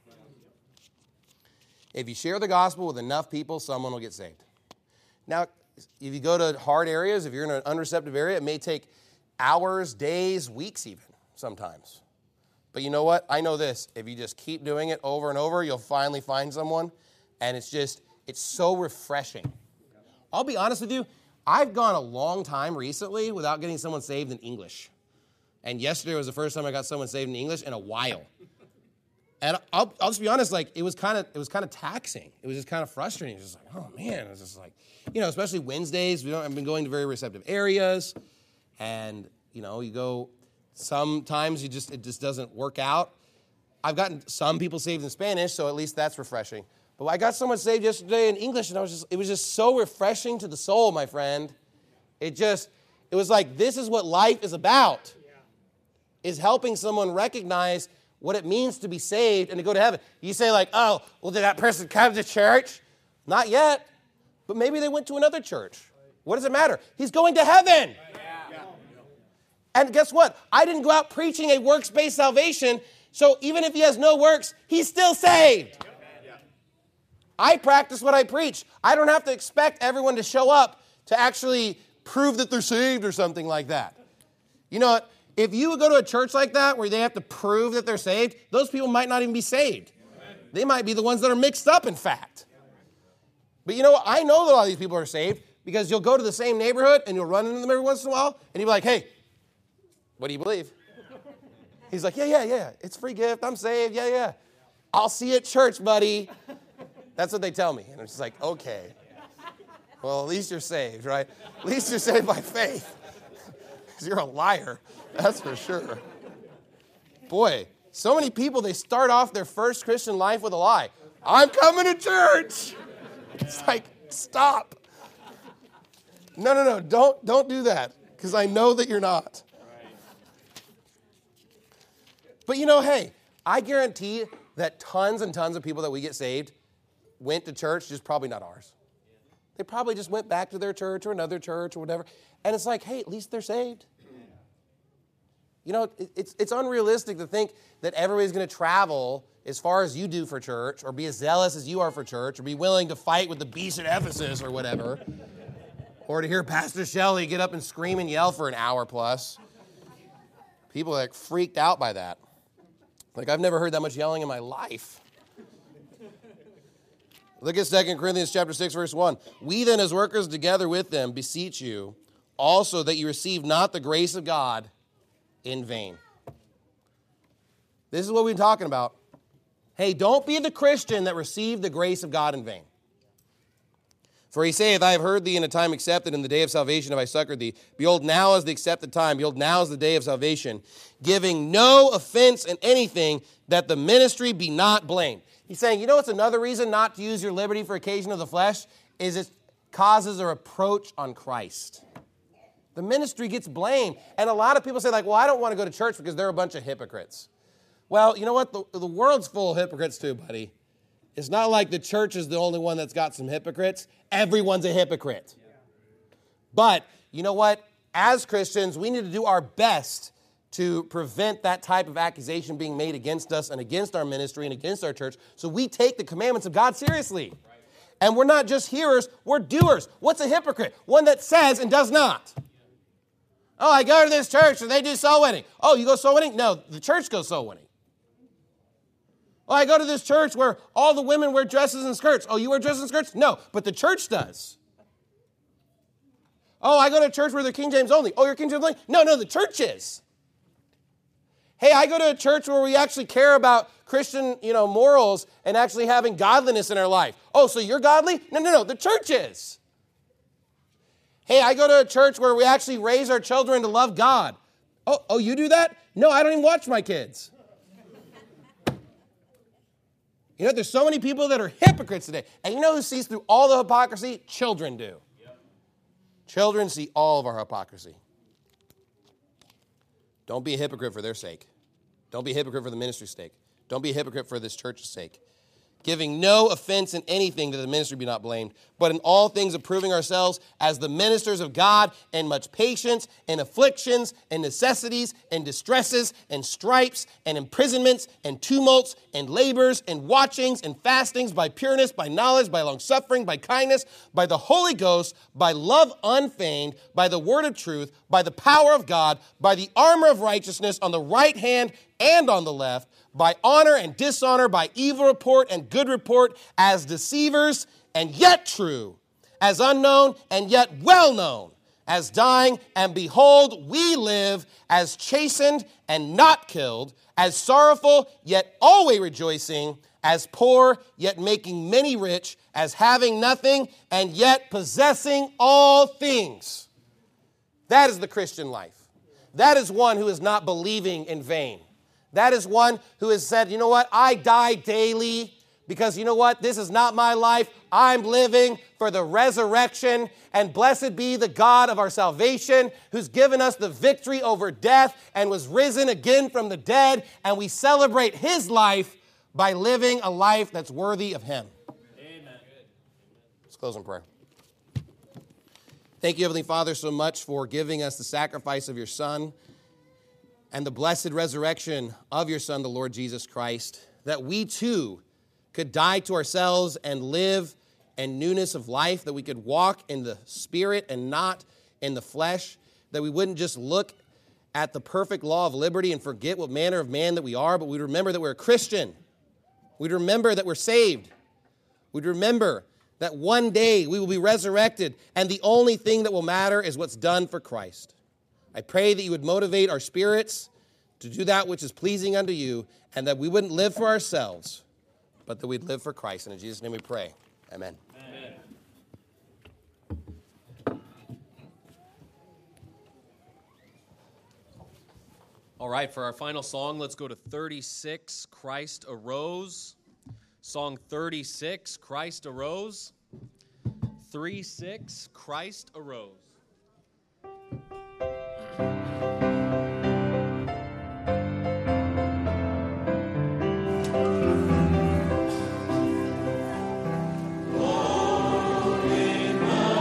[SPEAKER 2] If you share the gospel with enough people, someone will get saved. Now, if you go to hard areas, if you're in an unreceptive area, it may take hours, days, weeks even, sometimes. But you know what? I know this. If you just keep doing it over and over, you'll finally find someone. And it's just, it's so refreshing. I'll be honest with you. I've gone a long time recently without getting someone saved in English. And yesterday was the first time I got someone saved in English in a while. And I'll, I'll just be honest, like, it was kind of, it was kind of taxing. It was just kind of frustrating. It was just like, oh man, it was just like, you know, especially Wednesdays, we don't, I've been going to very receptive areas. And, you know, you go, sometimes you just, it just doesn't work out. I've gotten some people saved in Spanish, so at least that's refreshing. But I got someone saved yesterday in English, and I was just, it was just so refreshing to the soul, my friend. It just, it was like, this is what life is about, is helping someone recognize what it means to be saved and to go to heaven. You say like, oh, well, did that person come to church? Not yet, but maybe they went to another church. What does it matter? He's going to heaven. And guess what? I didn't go out preaching a works-based salvation, so even if he has no works, he's still saved. I practice what I preach. I don't have to expect everyone to show up to actually prove that they're saved or something like that. You know what? If you would go to a church like that where they have to prove that they're saved, those people might not even be saved. They might be the ones that are mixed up, in fact. But you know what? I know that a lot of these people are saved because you'll go to the same neighborhood and you'll run into them every once in a while and you'll be like, hey, what do you believe? He's like, yeah, yeah, yeah. It's a free gift. I'm saved. Yeah, yeah. I'll see you at church, buddy. That's what they tell me. And I'm just like, okay. Well, at least you're saved, right? At least you're saved by faith. Because you're a liar. That's for sure. Boy, so many people, they start off their first Christian life with a lie. I'm coming to church. It's like, stop. No, no, no. Don't, don't do that. Because I know that you're not. But you know, hey, I guarantee that tons and tons of people that we get saved went to church, just probably not ours. They probably just went back to their church or another church or whatever. And it's like, hey, at least they're saved. You know, it, it's, it's unrealistic to think that everybody's going to travel as far as you do for church, or be as zealous as you are for church, or be willing to fight with the beast at Ephesus or whatever, or to hear Pastor Shelley get up and scream and yell for an hour plus. People are like freaked out by that. Like, I've never heard that much yelling in my life. Look at Second Corinthians chapter six, verse one. We then, as workers together with them, beseech you also that you receive not the grace of God in vain. This is what we've been talking about. Hey, don't be the Christian that received the grace of God in vain. For he saith, I have heard thee in a time accepted, in the day of salvation have I succored thee. Behold, now is the accepted time. Behold, now is the day of salvation. Giving no offense in anything, that the ministry be not blamed. He's saying, you know what's another reason not to use your liberty for occasion of the flesh? Is it causes a reproach on Christ. The ministry gets blamed. And a lot of people say, like, well, I don't want to go to church because they're a bunch of hypocrites. Well, you know what? The, the world's full of hypocrites too, buddy. It's not like the church is the only one that's got some hypocrites. Everyone's a hypocrite. But you know what? As Christians, we need to do our best to prevent that type of accusation being made against us and against our ministry and against our church. So we take the commandments of God seriously. And we're not just hearers, we're doers. What's a hypocrite? One that says and does not. Oh, I go to this church and they do soul winning. Oh, you go soul winning? No, the church goes soul winning. Oh, I go to this church where all the women wear dresses and skirts. Oh, you wear dresses and skirts? No, but the church does. Oh, I go to a church where they're King James only. Oh, you're King James only? No, no, the church is. Hey, I go to a church where we actually care about Christian, you know, morals and actually having godliness in our life. Oh, so you're godly? No, no, no, the church is. Hey, I go to a church where we actually raise our children to love God. Oh, oh, you do that? No, I don't even watch my kids. You know, there's so many people that are hypocrites today. And you know who sees through all the hypocrisy? Children do. Yep. Children see all of our hypocrisy. Don't be a hypocrite for their sake. Don't be a hypocrite for the ministry's sake. Don't be a hypocrite for this church's sake. Giving no offense in anything, that the ministry be not blamed, but in all things approving ourselves as the ministers of God, in much patience, in afflictions, and necessities, and distresses, and stripes, and imprisonments, and tumults, and labors, and watchings, and fastings, by pureness, by knowledge, by longsuffering, by kindness, by the Holy Ghost, by love unfeigned, by the word of truth, by the power of God, by the armor of righteousness on the right hand and on the left, by honor and dishonor, by evil report and good report, as deceivers and yet true, as unknown and yet well known, as dying and behold, we live, as chastened and not killed, as sorrowful yet always rejoicing, as poor yet making many rich, as having nothing and yet possessing all things. That is the Christian life. That is one who is not believing in vain. That is one who has said, you know what, I die daily because you know what, this is not my life. I'm living for the resurrection, and blessed be the God of our salvation who's given us the victory over death and was risen again from the dead, and we celebrate his life by living a life that's worthy of him. Amen. Let's close in prayer. Thank you, Heavenly Father, so much for giving us the sacrifice of your Son and the blessed resurrection of your Son, the Lord Jesus Christ, that we too could die to ourselves and live in newness of life, that we could walk in the Spirit and not in the flesh, that we wouldn't just look at the perfect law of liberty and forget what manner of man that we are, but we'd remember that we're a Christian. We'd remember that we're saved. We'd remember that one day we will be resurrected, and the only thing that will matter is what's done for Christ. I pray that you would motivate our spirits to do that which is pleasing unto you, and that we wouldn't live for ourselves, but that we'd live for Christ. And in Jesus' name we pray. Amen. Amen.
[SPEAKER 1] All right, for our final song, let's go to thirty-six, Christ Arose. Song thirty-six, Christ Arose. thirty-six, Christ Arose.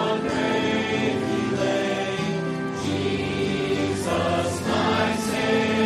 [SPEAKER 4] Jesus, my Savior.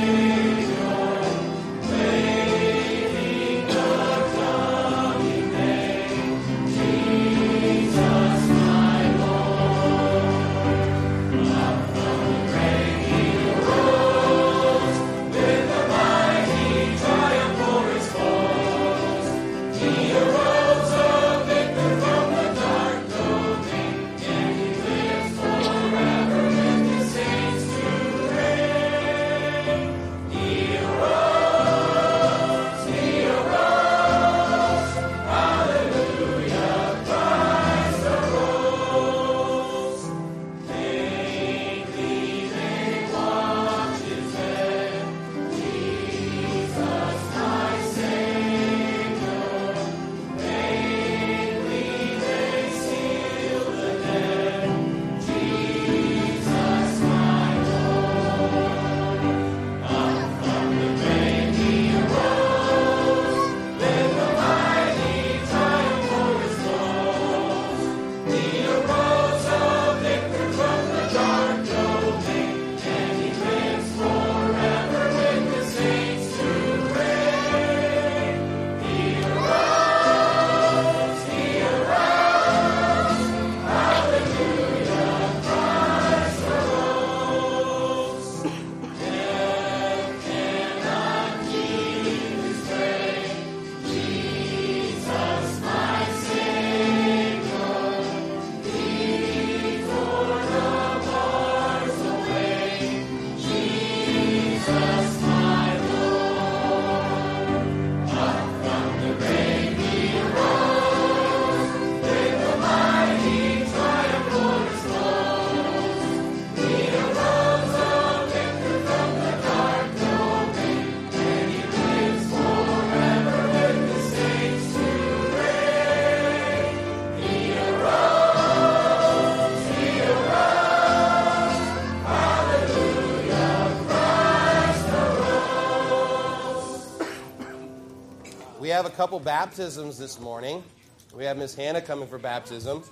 [SPEAKER 2] have a couple baptisms this morning. We have Miss Hannah coming for baptism.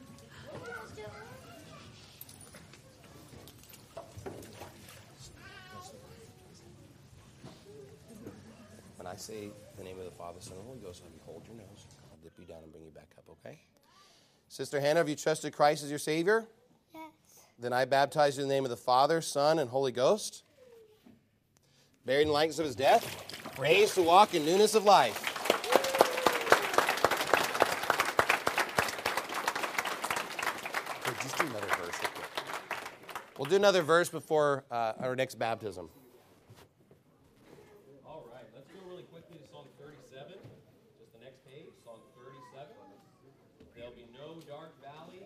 [SPEAKER 2] When I say the name of the Father, Son, and Holy Ghost, have you hold your nose. I'll dip you down and bring you back up, okay? Sister Hannah, have you trusted Christ as your Savior?
[SPEAKER 4] Yes.
[SPEAKER 2] Then I baptize you in the name of the Father, Son, and Holy Ghost. Buried in the likeness of his death, raised to walk in newness of life. Just do another verse real quick. We'll do another verse before uh, our next baptism.
[SPEAKER 1] All right, let's go really quickly to Song thirty-seven. Just the next page, Song thirty-seven. There'll be no dark valley.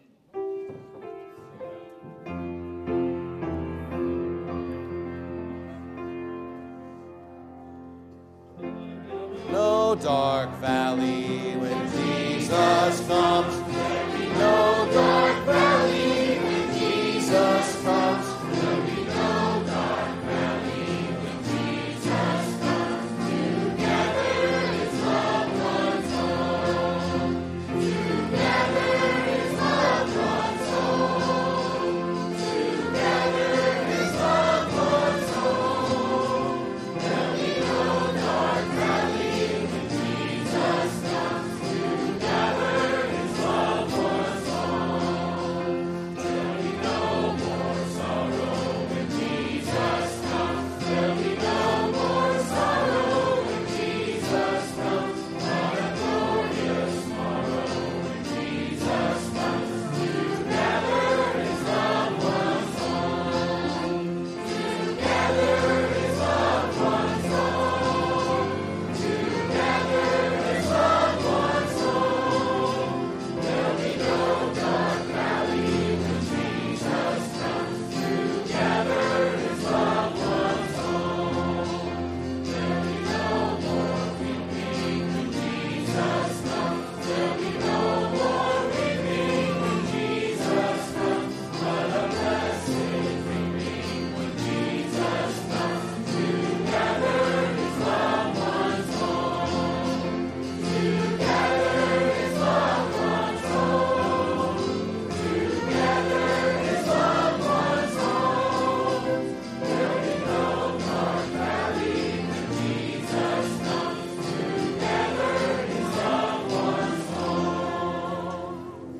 [SPEAKER 2] No dark valley when Jesus comes. There'll be no dark valley when Jesus comes. There'll be no dark valley when Jesus comes. Together his loved ones home. Together his loved ones home. Together his loved ones home. There'll be no dark valley when Jesus comes. Together his loved ones home. There'll be no more sorrow when Jesus comes. There'll be no more sorrow when Jesus comes. What a glorious morrow when Jesus comes. Together his loved ones home. Together his loved ones home. Together his loved ones home. There'll be no dark valley when Jesus comes. Together his loved ones home. There'll be no more weeping when Jesus comes. There'll be no more weeping when Jesus comes. What a blessed reaping when Jesus comes. Together his loved ones home. Together his loved ones home. Together his loved ones home. There'll be no dark valley when Jesus comes. Together his loved ones home.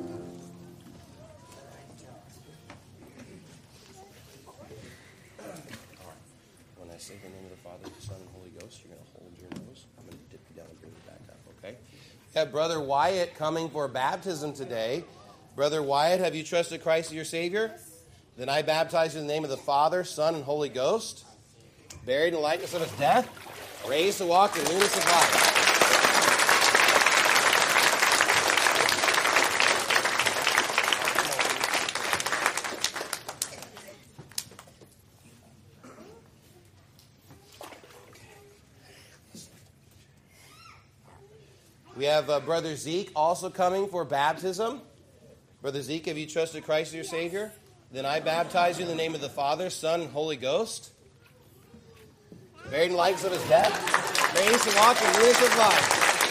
[SPEAKER 2] When I say the name of the Father, the Son, and Holy Ghost, you're going to hold your nose. I'm going to dip you down and bring you back up, okay? We have Brother Wyatt coming for baptism today. Brother Wyatt, have you trusted Christ as your Savior? Then I baptize you in the name of the Father, Son, and Holy Ghost. Buried in the likeness of his death, raised to walk in newness of life. We have uh, Brother Zeke also coming for baptism. Brother Zeke, have you trusted Christ as your Savior? Then I baptize you in the name of the Father, Son, and Holy Ghost. Buried in the likeness of his death, raised to walk in newness of life.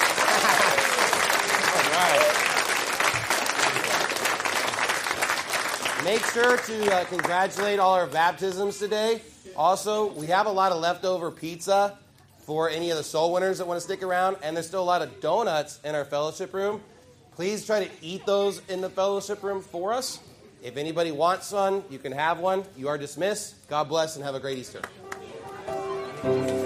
[SPEAKER 2] All right. Make sure to uh, congratulate all our baptisms today. Also, we have a lot of leftover pizza for any of the soul winners that want to stick around. And there's still a lot of donuts in our fellowship room. Please try to eat those in the fellowship room for us. If anybody wants one, you can have one. You are dismissed. God bless and have a great Easter.